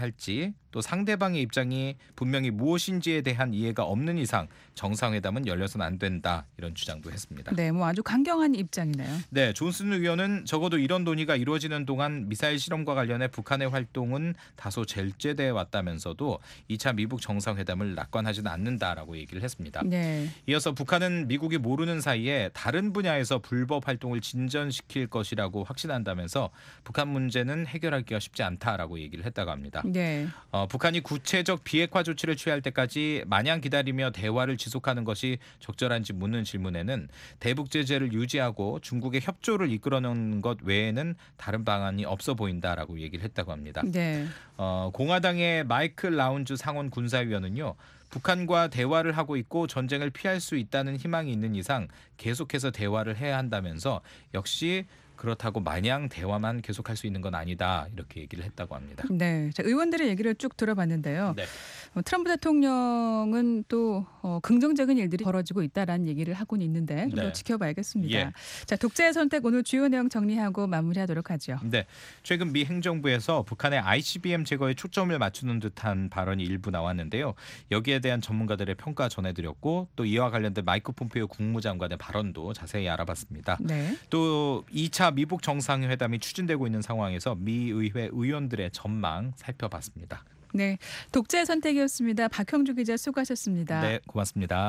할지 또 상대방의 입장이 분명히 무엇인지에 대한 이해가 없는 이상 정상회담은 열려서는 안 된다 이런 주장도 했습니다.
네, 뭐 아주 강경한 입장이네요.
네, 존슨 의원은 적어도 이런 논의가 이루어지는 동안 미사일 실험과 관련해 북한의 활동은 다소 절제돼 왔다면서도 이 차 미북 정상회담을 낙관하지는 않는다라고 얘기를 했습니다.
네.
이어서 북한은 미국이 모르는 사이에 다른 분야에서 불법 활동을 진전시킬 것이라고 확신한다면서 북한 문제는 해결하기가 쉽지 않다라고 얘기를 했다고 합니다.
네.
어, 북한이 구체적 비핵화 조치를 취할 때까지 마냥 기다리며 대화를 지속하는 것이 적절한지 묻는 질문에는 대북 제재를 유지하고 중국의 협조를 이끌어내는 것 외에는 다른 방안이 없어 보인다라고 얘기를 했다고 합니다.
네.
어, 공화당의 마이클 라운즈 상원 군사위원은요. 북한과 대화를 하고 있고 전쟁을 피할 수 있다는 희망이 있는 이상 계속해서 대화를 해야 한다면서 역시 그렇다고 마냥 대화만 계속할 수 있는 건 아니다 이렇게 얘기를 했다고 합니다.
네, 자, 의원들의 얘기를 쭉 들어봤는데요.
네.
어, 트럼프 대통령은 또 어, 긍정적인 일들이 벌어지고 있다라는 얘기를 하고는 있는데 좀 더
네.
지켜봐야겠습니다.
예.
자, 독재의 선택 오늘 주요 내용 정리하고 마무리하도록 하죠.
네, 최근 미 행정부에서 북한의 아이씨비엠 제거에 초점을 맞추는 듯한 발언이 일부 나왔는데요. 여기에 대한 전문가들의 평가 전해드렸고 또 이와 관련된 마이크 폼페이오 국무장관의 발언도 자세히 알아봤습니다.
네.
또 이 차 미북 정상회담이 추진되고 있는 상황에서 미 의회 의원들의 전망 살펴봤습니다.
네, 독재의 선택이었습니다. 박형주 기자 수고하셨습니다.
네, 고맙습니다.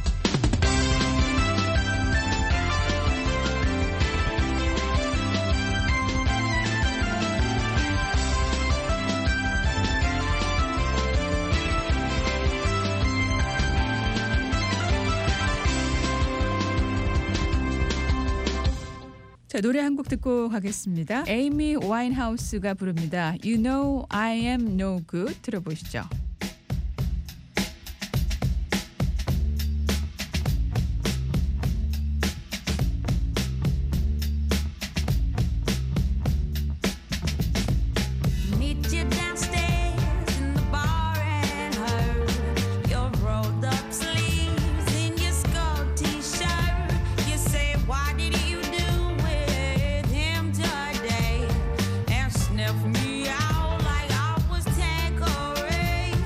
자, 노래 한 곡 듣고 가겠습니다. 에이미 와인하우스가 부릅니다. You know I am no good. 들어보시죠.
Meet you downstairs in the bar and heard your rolled up sleeves in your skull t-shirt. You say, what did you do with him today? And sniff me out like I was Tanqueray.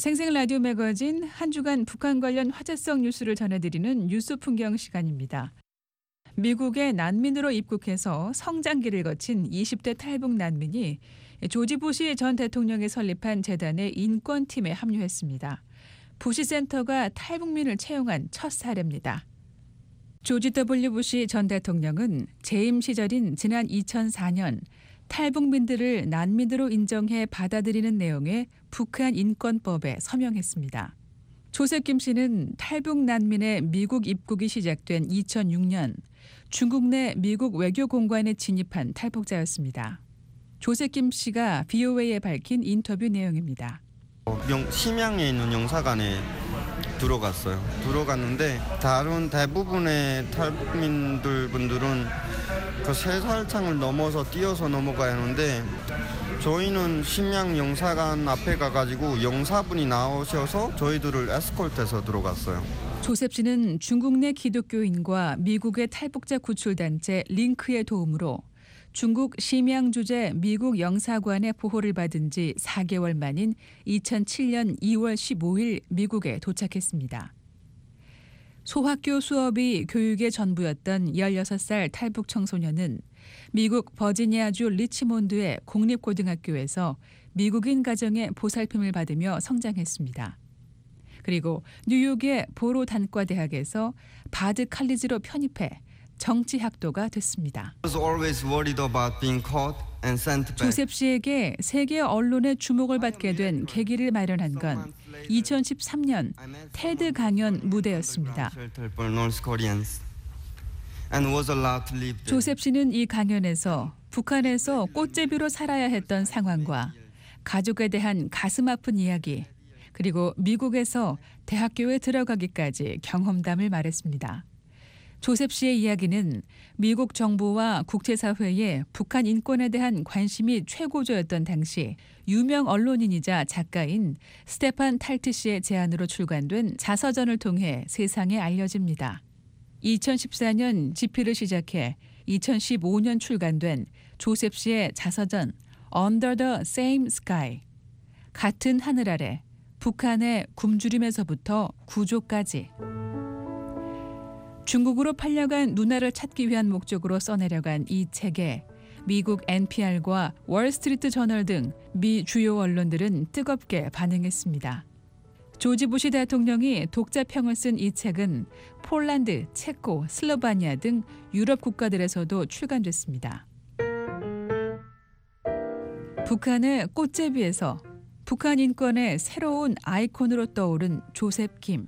생생 라디오 매거진 한 주간 북한 관련 화제성 뉴스를 전해드리는 뉴스 풍경 시간입니다. 미국의 난민으로 입국해서 성장기를 거친 이십 대 탈북 난민이 조지 부시 전 대통령이 설립한 재단의 인권팀에 합류했습니다. 부시 센터가 탈북민을 채용한 첫 사례입니다. 조지 더블유 부시 전 대통령은 재임 시절인 지난 이천사 년 탈북민들을 난민으로 인정해 받아들이는 내용의 북한 인권법에 서명했습니다. 조셉 김 씨는 탈북 난민의 미국 입국이 시작된 이천육 년 중국 내 미국 외교공관에 진입한 탈북자였습니다. 조셉 김 씨가 브이오에이에 밝힌 인터뷰 내용입니다.
영, 심양에 있는 영사관에 들어갔어요. 들어갔는데 다른 대부분의 탈북민들 분들은 그 세 살창을 넘어서 뛰어서 넘어가야 하는데 저희는 심양 영사관 앞에 가가지고 영사분이 나오셔서 저희들을 에스콜트해서 들어갔어요.
조셉 씨는 중국 내 기독교인과 미국의 탈북자 구출단체 링크의 도움으로 중국 심양 주재 미국 영사관의 보호를 받은 지 사 개월 만인 이천칠 년 이월 십오일 미국에 도착했습니다. 소학교 수업이 교육의 전부였던 열여섯 살 탈북 청소년은 미국 버지니아주 리치몬드의 공립고등학교에서 미국인 가정의 보살핌을 받으며 성장했습니다. 그리고 뉴욕의 보로 단과대학에서 바드 칼리지로 편입해 정치학도가 됐습니다. 조셉 씨에게 세계 언론의 주목을 받게 된 계기를 마련한 건 이천십삼 년 테드 강연 무대였습니다. 조셉 씨는 이 강연에서 북한에서 꽃제비로 살아야 했던 상황과 가족에 대한 가슴 아픈 이야기, 그리고 미국에서 대학교에 들어가기까지 경험담을 말했습니다. 조셉 씨의 이야기는 미국 정부와 국제사회에 북한 인권에 대한 관심이 최고조였던 당시 유명 언론인이자 작가인 스테판 탈트 씨의 제안으로 출간된 자서전을 통해 세상에 알려집니다. 이천십사 년 집필을 시작해 이천십오 년 출간된 조셉 씨의 자서전 Under the Same Sky, 같은 하늘 아래 북한의 굶주림에서부터 구조까지. 중국으로 팔려간 누나를 찾기 위한 목적으로 써내려간 이 책에 미국 엔피알과 월스트리트 저널 등 미 주요 언론들은 뜨겁게 반응했습니다. 조지 부시 대통령이 독자평을 쓴 이 책은 폴란드, 체코, 슬로바니아 등 유럽 국가들에서도 출간됐습니다. 북한의 꽃제비에서 북한 인권의 새로운 아이콘으로 떠오른 조셉 김.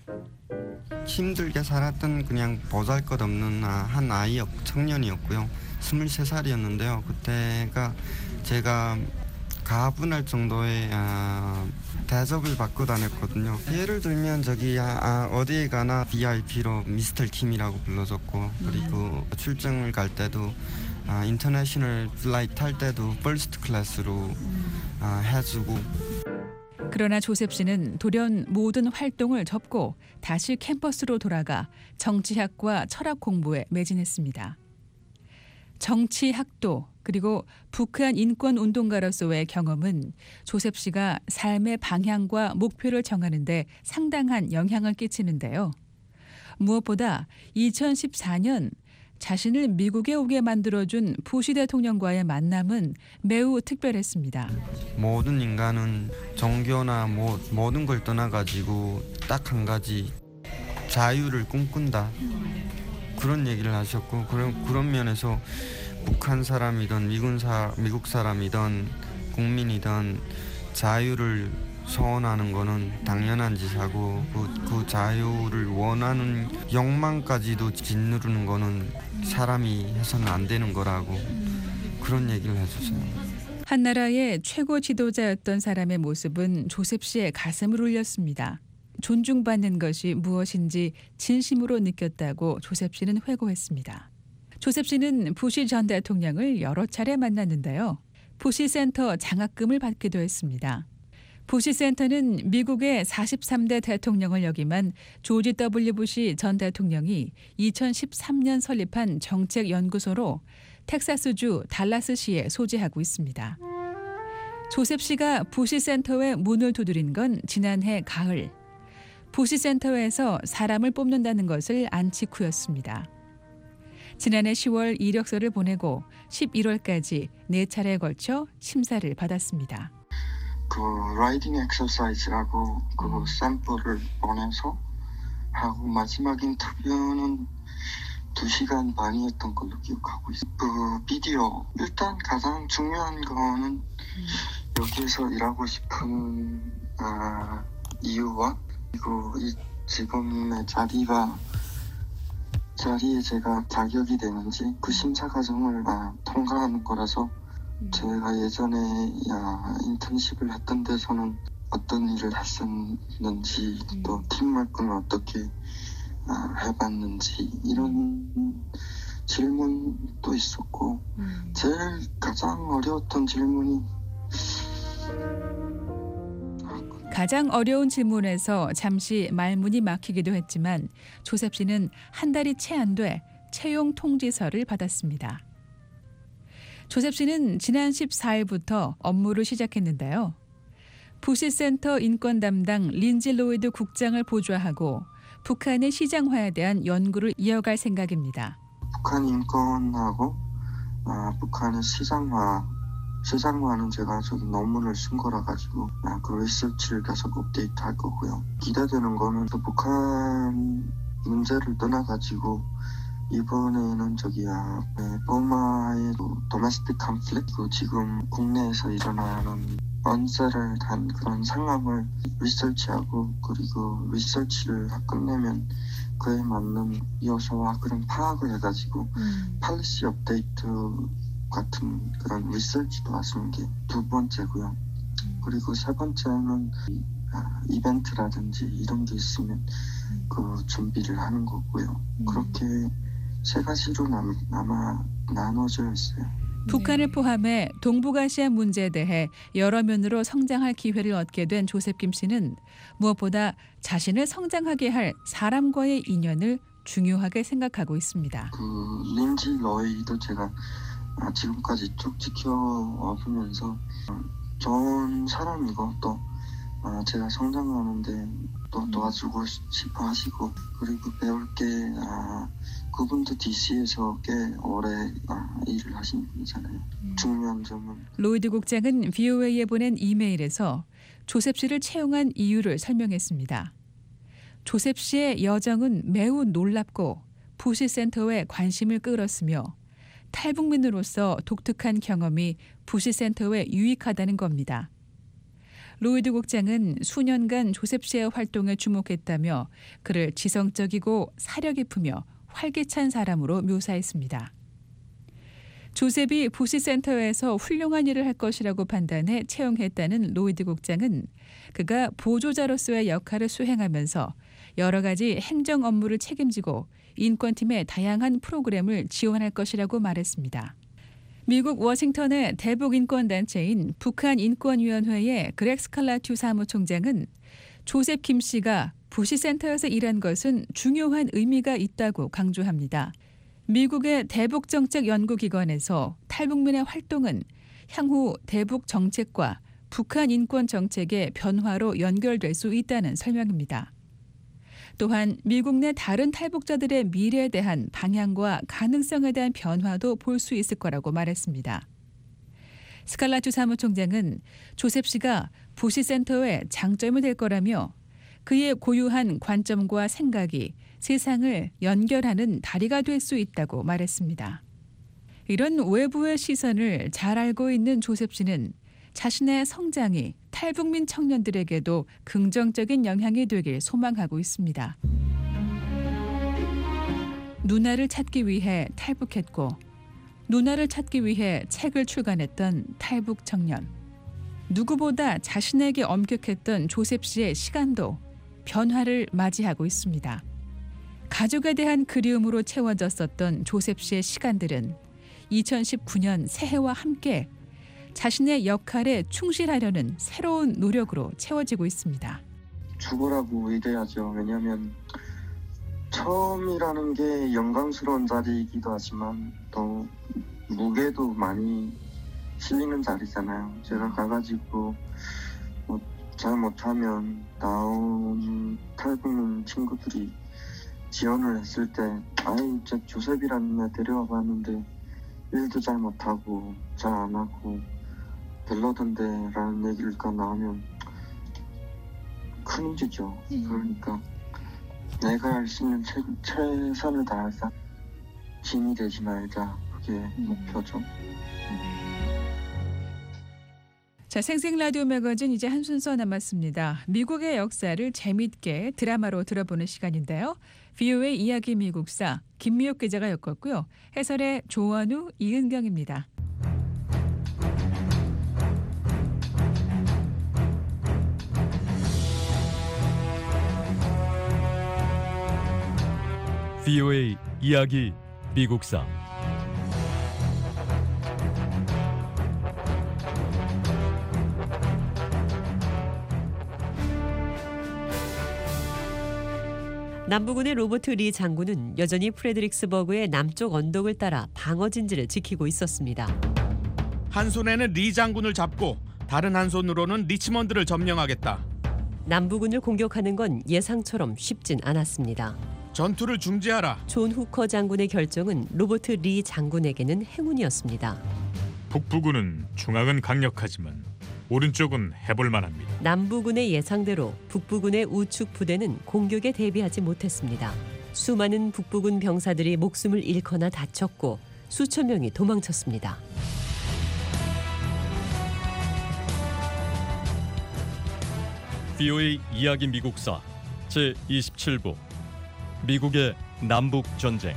힘들게 살았던 그냥 보잘것없는 한 아이 청년이었고요. 스물세 살이었는데요. 그때가 제가 가분할 정도의 아, 대접을 받고 다녔거든요. 예를 들면 저기 아, 아, 어디에 가나 브이아이피로 미스터 킴이라고 불러줬고, 그리고 출장을 갈 때도 아, 인터내셔널 플라이트 탈 때도 퍼스트 클래스로 아, 해주고.
그러나 조셉 씨는 돌연 모든 활동을 접고 다시 캠퍼스로 돌아가 정치학과 철학 공부에 매진했습니다. 정치학도 그리고 북한 인권운동가로서의 경험은 조셉 씨가 삶의 방향과 목표를 정하는 데 상당한 영향을 끼치는데요. 무엇보다 이천십사 년 자신을 미국에 오게 만들어준 부시 대통령과의 만남은 매우 특별했습니다.
모든 인간은 종교나 뭐, 모든 걸 떠나가지고 딱 한 가지 자유를 꿈꾼다. 그런 얘기를 하셨고, 그런, 그런 면에서 북한 사람이든 미군 사, 미국 사람이든 국민이든 자유를 소원하는 거는 당연한 짓하고, 그, 그 자유를 원하는 욕망까지도 짓누르는 거는 사람이 해서는 안 되는 거라고 그런 얘기를 해주세요.
한 나라의 최고 지도자였던 사람의 모습은 조셉 씨의 가슴을 울렸습니다. 존중받는 것이 무엇인지 진심으로 느꼈다고 조셉 씨는 회고했습니다. 조셉 씨는 부시 전 대통령을 여러 차례 만났는데요. 부시 센터 장학금을 받기도 했습니다. 부시 센터는 미국의 사십삼 대 대통령을 역임한 조지 더블유 부시 전 대통령이 이천십삼 년 설립한 정책연구소로 텍사스주 달라스시에 소재하고 있습니다. 조셉 씨가 부시센터의 문을 두드린 건 지난해 가을. 부시센터에서 사람을 뽑는다는 것을 안 직후였습니다. 지난해 시월 이력서를 보내고 십일월까지 네 차례에 걸쳐 심사를 받았습니다.
그 라이딩 엑서사이즈라고 그 샘플을 보내서 하고 마지막 인터뷰는 두 시간 반이었던 걸로 기억하고 있어요. 그 비디오 일단 가장 중요한 거는 여기에서 일하고 싶은 아, 이유와 그리고 이 지금의 자리가 자리에 제가 자격이 되는지 그 심사 과정을 아, 통과하는 거라서 제가 예전에 야, 인턴십을 했던 데서는 어떤 일을 했었는지 또 팀워크는 어떻게 아, 해봤는지 이런 질문도 있었고
음.
제일 가장 어려웠던 질문이
가장 어려운 질문에서 잠시 말문이 막히기도 했지만 조셉 씨는 한 달이 채 안 돼 채용 통지서를 받았습니다. 조셉 씨는 지난 십사일부터 업무를 시작했는데요. 부시센터 인권 담당 린지 로이드 국장을 보좌하고 북한의 시장화에 대한 연구를 이어갈 생각입니다.
북한 인권하고 아, 북한의 시장화 시장화는 제가 저기 논문을 쓴 거라 가지고 아, 그 리서치를 계속 업데이트할 거고요. 기대되는 거는 또 북한 문제를 떠나 가지고 이번에는 저기야 버마의 도메스틱 컨플릭트 지금 국내에서 일어나는 언세를 한 그런 상황을 리서치하고 그리고 리서치를 끝내면 그에 맞는 요소와 그런 파악을 해가지고
음.
팔리시 업데이트 같은 그런 리서치도 하시는 게 두 번째고요. 그리고 세 번째는 아, 이벤트라든지 이런 게 있으면 그 준비를 하는 거고요. 그렇게 세 가지로 남, 남아 나눠져 있어요.
북한을 포함해 동북아시아 문제에 대해 여러 면으로 성장할 기회를 얻게 된 조셉 김 씨는 무엇보다 자신을 성장하게 할 사람과의 인연을 중요하게 생각하고 있습니다.
그 린지 로이도 제가 아, 지금까지 쭉 지켜보면서 어, 좋은 사람이고 또 아, 제가 성장하는데 또 도와주고 싶어 하시고 그리고 배울 게 아, 그분도 디씨에서 꽤 오래 아, 일을 하신 분이잖아요. 중요한 점은
로이드 국장은 브이오에이에 보낸 이메일에서 조셉 씨를 채용한 이유를 설명했습니다. 조셉 씨의 여정은 매우 놀랍고 부시센터에 관심을 끌었으며 탈북민으로서 독특한 경험이 부시센터에 유익하다는 겁니다. 로이드 국장은 수년간 조셉 씨의 활동에 주목했다며 그를 지성적이고 사려 깊으며 활기찬 사람으로 묘사했습니다. 조셉이 부시센터에서 훌륭한 일을 할 것이라고 판단해 채용했다는 로이드 국장은 그가 보조자로서의 역할을 수행하면서 여러 가지 행정 업무를 책임지고 인권팀의 다양한 프로그램을 지원할 것이라고 말했습니다. 미국 워싱턴의 대북 인권단체인 북한인권위원회의 그렉 스칼라튜 사무총장은 조셉 김 씨가 부시센터에서 일한 것은 중요한 의미가 있다고 강조합니다. 미국의 대북정책연구기관에서 탈북민의 활동은 향후 대북 정책과 북한 인권 정책의 변화로 연결될 수 있다는 설명입니다. 또한 미국 내 다른 탈북자들의 미래에 대한 방향과 가능성에 대한 변화도 볼 수 있을 거라고 말했습니다. 스칼라투 사무총장은 조셉 씨가 부시센터의 장점이 될 거라며 그의 고유한 관점과 생각이 세상을 연결하는 다리가 될 수 있다고 말했습니다. 이런 외부의 시선을 잘 알고 있는 조셉 씨는 자신의 성장이 탈북민 청년들에게도 긍정적인 영향이 되길 소망하고 있습니다. 누나를 찾기 위해 탈북했고 누나를 찾기 위해 책을 출간했던 탈북 청년. 누구보다 자신에게 엄격했던 조셉 씨의 시간도 변화를 맞이하고 있습니다. 가족에 대한 그리움으로 채워졌었던 조셉 씨의 시간들은 이천십구 년 새해와 함께 자신의 역할에 충실하려는 새로운 노력으로 채워지고 있습니다.
죽으라고 얘기해야죠. 왜냐하면 처음이라는 게 영광스러운 자리이기도 하지만 또 무게도 많이 실리는 자리잖아요. 제가 가가지고 뭐 잘 못하면 나온 탈북민 친구들이 지원을 했을 때 아이 저 조셉이라는 애 데려와 봤는데 일도 잘 못하고 잘 안 하고 별로던데 라는 얘기가 나오면 큰 문제죠. 그러니까 내가 할 수 있는 최, 최선을 다해서 짐이 되지 말자. 그게 목표죠.
자, 생생라디오 매거진 이제 한 순서 남았습니다. 미국의 역사를 재미있게 드라마로 들어보는 시간인데요. 브이오에이 이야기 미국사 김미옥 기자가 엮었고요. 해설의 조원우, 이은경입니다.
브이오에이 이야기 미국사
남부군의 로버트 리 장군은 여전히 프레드릭스버그의 남쪽 언덕을 따라 방어 진지를 지키고 있었습니다.
한 손에는 리 장군을 잡고 다른 한 손으로는 리치먼드를 점령하겠다.
남부군을 공격하는 건 예상처럼 쉽진 않았습니다.
전투를 중지하라.
존 후커 장군의 결정은 로버트 리 장군에게는 행운이었습니다.
북부군은 중앙은 강력하지만 오른쪽은 해볼 만합니다.
남부군의 예상대로 북부군의 우측 부대는 공격에 대비하지 못했습니다. 수많은 북부군 병사들이 목숨을 잃거나 다쳤고 수천 명이 도망쳤습니다.
브이오에이 이야기 미국사 제이십칠 부 미국의 남북 전쟁.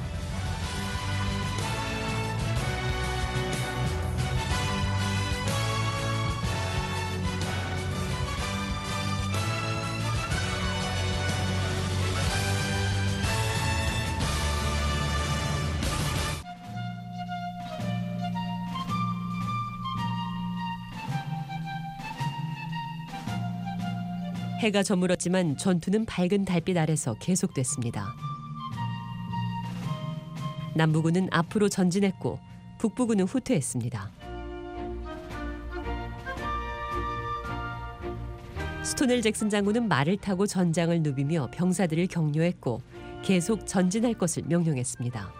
해가 저물었지만 전투는 밝은 달빛 아래서 계속됐습니다. 남부군은 앞으로 전진했고 북부군은 후퇴했습니다. 스토넬 잭슨 장군은 말을 타고 전장을 누비며 병사들을 격려했고 계속 전진할 것을 명령했습니다.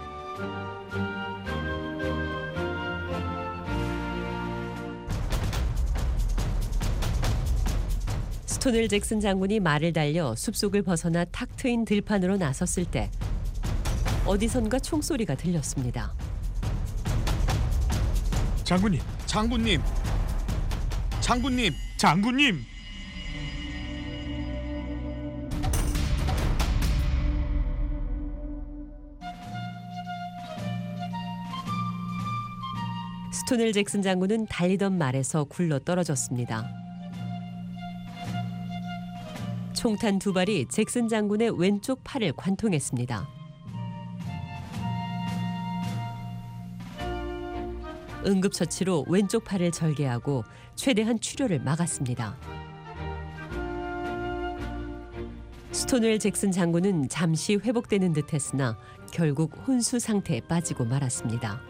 스토넬 잭슨 장군이 말을 달려 숲속을 벗어나 탁 트인 들판으로 나섰을 때 어디선가 총소리가 들렸습니다.
장군님, 장군님, 장군님,
장군님!
스토넬 잭슨 장군은 달리던 말에서 굴러 떨어졌습니다. 총탄 두 발이 잭슨 장군의 왼쪽 팔을 관통했습니다. 응급처치로 왼쪽 팔을 절개하고 최대한 출혈을 막았습니다. 스토넬 잭슨 장군은 잠시 회복되는 듯했으나 결국 혼수 상태에 빠지고 말았습니다.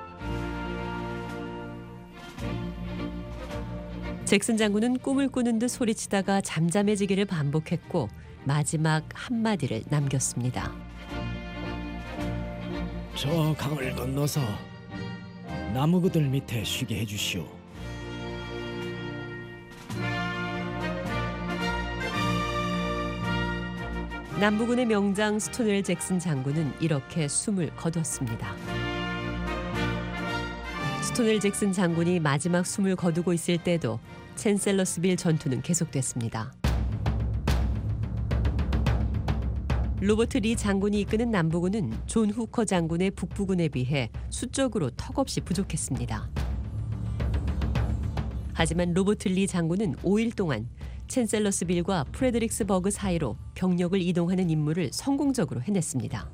잭슨 장군은 꿈을 꾸는 듯 소리치다가 잠잠해지기를 반복했고 마지막 한마디를 남겼습니다.
저 강을 건너서 나무 그들 밑에 쉬게 해주시오.
남부군의 명장 스토넬 잭슨 장군은 이렇게 숨을 거뒀습니다. 스토넬 잭슨 장군이 마지막 숨을 거두고 있을 때도 챈셀러스빌 전투는 계속됐습니다. 로버트 리 장군이 이끄는 남부군은 존 후커 장군의 북부군에 비해 수적으로 턱없이 부족했습니다. 하지만 로버트 리 장군은 오 일 동안 챈셀러스빌과 프레드릭스버그 사이로 병력을 이동하는 임무를 성공적으로 해냈습니다.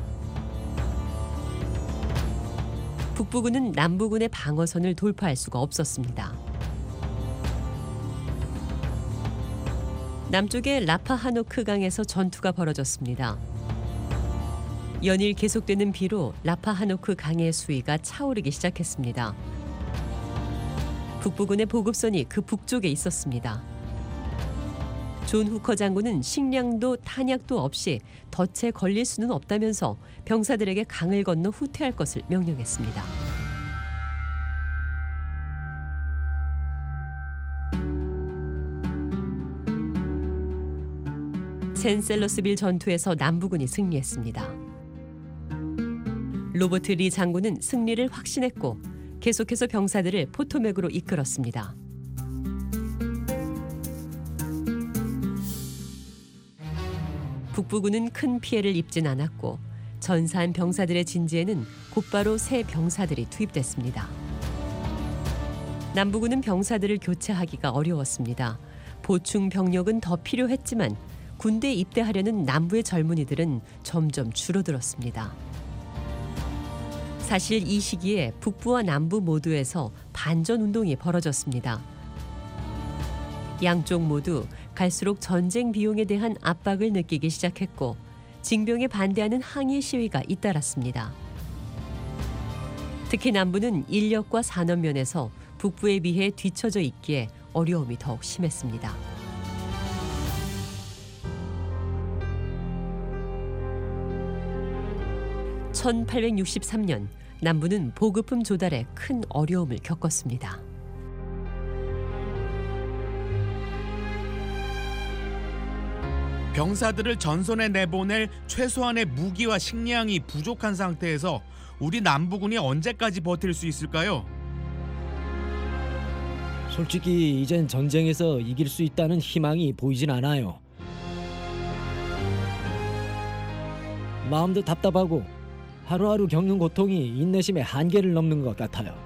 북부군은 남부군의 방어선을 돌파할 수가 없었습니다. 남쪽의 라파하노크 강에서 전투가 벌어졌습니다. 연일 계속되는 비로 라파하노크 강의 수위가 차오르기 시작했습니다. 북부군의 보급선이 그 북쪽에 있었습니다. 존 후커 장군은 식량도 탄약도 없이 덫에 걸릴 수는 없다면서 병사들에게 강을 건너 후퇴할 것을 명령했습니다. 샌셀러스빌 전투에서 남부군이 승리했습니다. 로버트 리 장군은 승리를 확신했고 계속해서 병사들을 포토맥으로 이끌었습니다. 북부군은 큰 피해를 입진 않았고 전사한 병사들의 진지에는 곧바로 새 병사들이 투입됐습니다. 남부군은 병사들을 교체하기가 어려웠습니다. 보충 병력은 더 필요했지만 군대에 입대하려는 남부의 젊은이들은 점점 줄어들었습니다. 사실 이 시기에 북부와 남부 모두에서 반전 운동이 벌어졌습니다. 양쪽 모두 갈수록 전쟁 비용에 대한 압박을 느끼기 시작했고 징병에 반대하는 항의 시위가 잇따랐습니다. 특히 남부는 인력과 산업 면에서 북부에 비해 뒤처져 있기에 어려움이 더욱 심했습니다. 천팔백육십삼 년 남부는 보급품 조달에 큰 어려움을 겪었습니다.
병사들을 전선에 내보낼 최소한의 무기와 식량이 부족한 상태에서 우리 남부군이 언제까지 버틸 수 있을까요?
솔직히 이젠 전쟁에서 이길 수 있다는 희망이 보이진 않아요. 마음도 답답하고 하루하루 겪는 고통이 인내심의 한계를 넘는 것 같아요.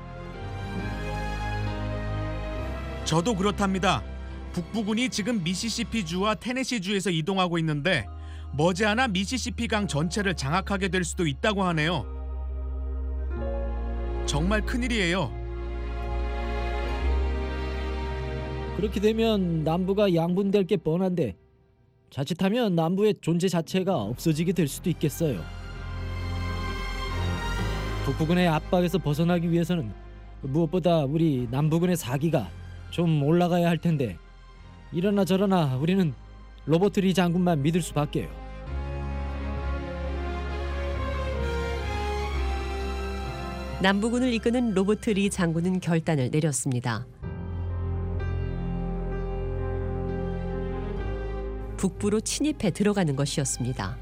저도 그렇답니다. 북부군이 지금 미시시피주와 테네시주에서 이동하고 있는데 머지않아 미시시피강 전체를 장악하게 될 수도 있다고 하네요. 정말 큰일이에요.
그렇게 되면 남부가 양분될 게 뻔한데 자칫하면 남부의 존재 자체가 없어지게 될 수도 있겠어요. 북부군의 압박에서 벗어나기 위해서는 무엇보다 우리 남부군의 사기가 좀 올라가야 할 텐데 이러나 저러나 우리는 로버트 리 장군만 믿을 수밖에요.
남부군을 이끄는 로버트 리 장군은 결단을 내렸습니다. 북부로 침입해 들어가는 것이었습니다.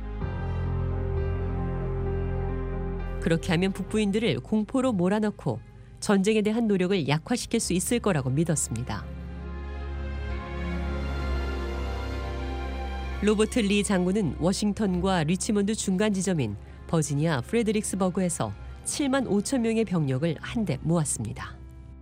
그렇게 하면 북부인들을 공포로 몰아넣고 전쟁에 대한 노력을 약화시킬 수 있을 거라고 믿었습니다. 로버트 리 장군은 워싱턴과 리치몬드 중간 지점인 버지니아 프레드릭스버그에서 칠만 오천 명의 병력을 한데 모았습니다.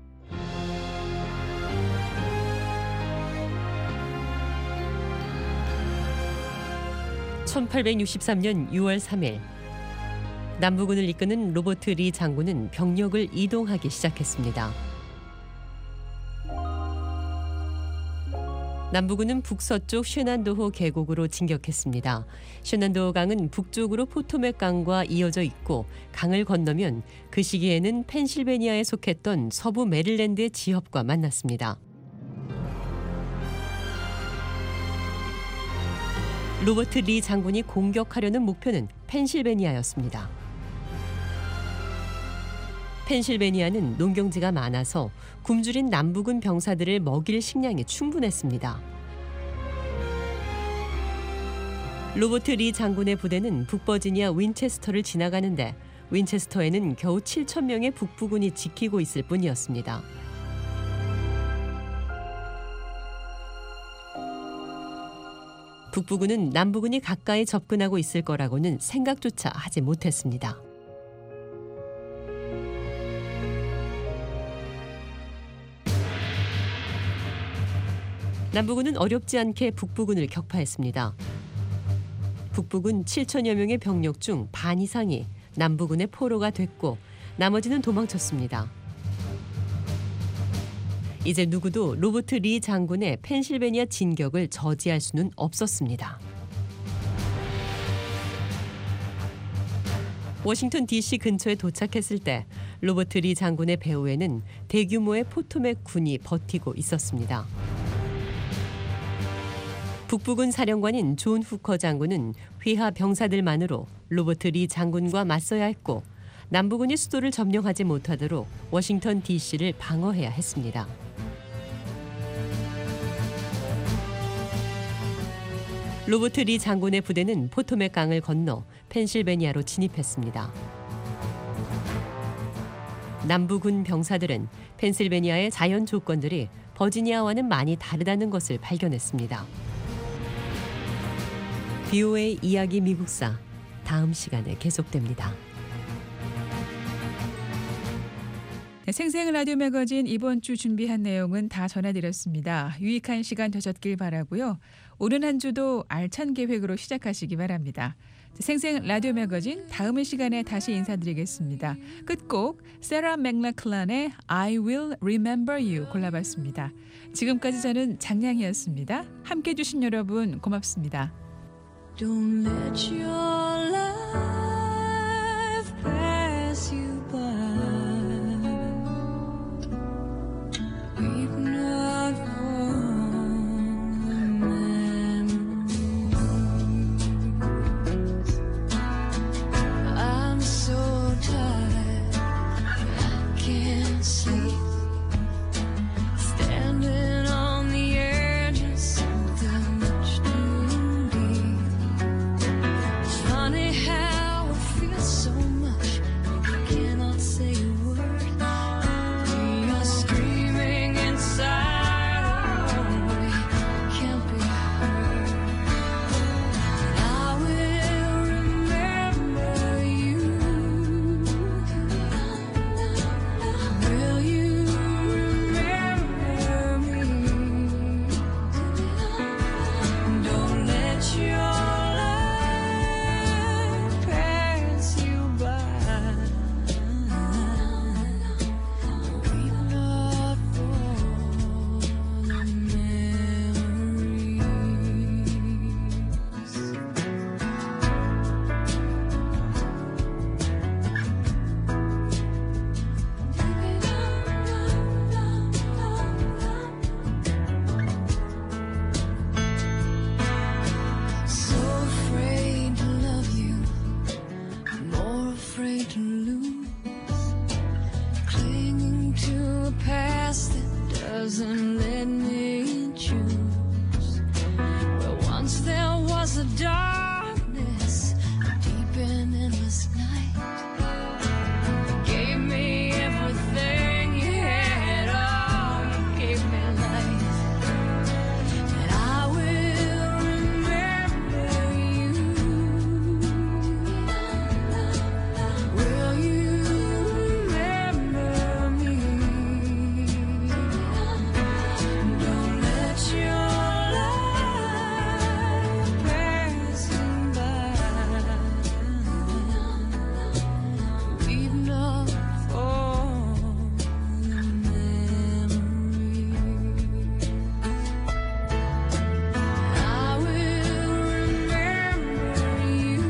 천팔백육십삼 년 유월 삼 일 남부군을 이끄는 로버트 리 장군은 병력을 이동하기 시작했습니다. 남부군은 북서쪽 쉐난도호 계곡으로 진격했습니다. 쉐난도호 강은 북쪽으로 포토맥 강과 이어져 있고 강을 건너면 그 시기에는 펜실베니아에 속했던 서부 메릴랜드의 지역과 만났습니다. 로버트 리 장군이 공격하려는 목표는 펜실베니아였습니다. 펜실베니아는 농경지가 많아서 굶주린 남부군 병사들을 먹일 식량이 충분했습니다. 로버트 리 장군의 부대는 북버지니아 윈체스터를 지나가는데 윈체스터에는 겨우 칠천 명의 북부군이 지키고 있을 뿐이었습니다. 북부군은 남부군이 가까이 접근하고 있을 거라고는 생각조차 하지 못했습니다. 남부군은 어렵지 않게 북부군을 격파했습니다. 북부군 칠천여 명의 병력 중 반 이상이 남부군의 포로가 됐고 나머지는 도망쳤습니다. 이제 누구도 로버트 리 장군의 펜실베니아 진격을 저지할 수는 없었습니다. 워싱턴 디씨 근처에 도착했을 때 로버트 리 장군의 배후에는 대규모의 포토맥 군이 버티고 있었습니다. 북부군 사령관인 존 후커 장군은 휘하 병사들만으로 로버트 리 장군과 맞서야 했고 남부군이 수도를 점령하지 못하도록 워싱턴 디씨를 방어해야 했습니다. 로버트 리 장군의 부대는 포토맥 강을 건너 펜실베니아로 진입했습니다. 남부군 병사들은 펜실베니아의 자연 조건들이 버지니아와는 많이 다르다는 것을 발견했습니다. 비오에이 이야기 미국사 다음 시간에 계속됩니다.
네, 생생 라디오 매거진 이번 주 준비한 내용은 다 전해드렸습니다. 유익한 시간 되셨길 바라고요. 오는 한 주도 알찬 계획으로 시작하시기 바랍니다. 생생 라디오 매거진 다음 시간에 다시 인사드리겠습니다. 끝곡 세라 맥락클란의 I Will Remember You 골라봤습니다. 지금까지 저는 장량이었습니다. 함께해 주신 여러분 고맙습니다.
Don't let your life pass you by. Weep not for the memories. I'm so tired, I can't sleep. Standing on the edge of something much too deep. Funny how it feels so much, you cannot say a word. We are screaming inside, oh, we can't be heard. And I will remember you. Will you remember me? Don't let your life pass you by. Weep not for the So afraid to love you, more afraid to lose. Clinging to a past that doesn't let me choose. Where once there was a darkness, a deep and endless night. Gave me everything you had, oh, you gave me life. And I will remember you. Will you remember me? Don't let your life pass you by. Weep not for the memories. I will remember you.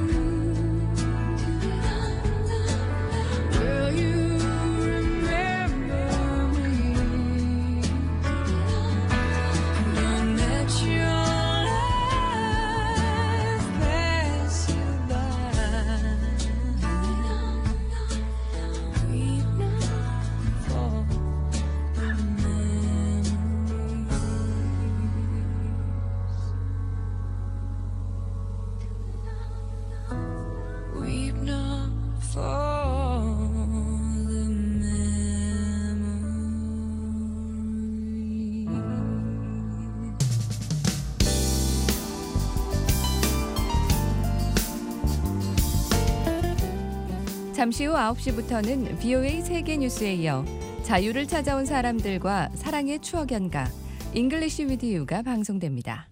Will you remember me? Don't let your life pass you by. Weep not for the memories. Weep not for the memories.
잠시 후 아홉 시부터는 비오에이 세계 뉴스에 이어 자유를 찾아온 사람들과 사랑의 추억 연가 잉글리시 위드 유가 방송됩니다.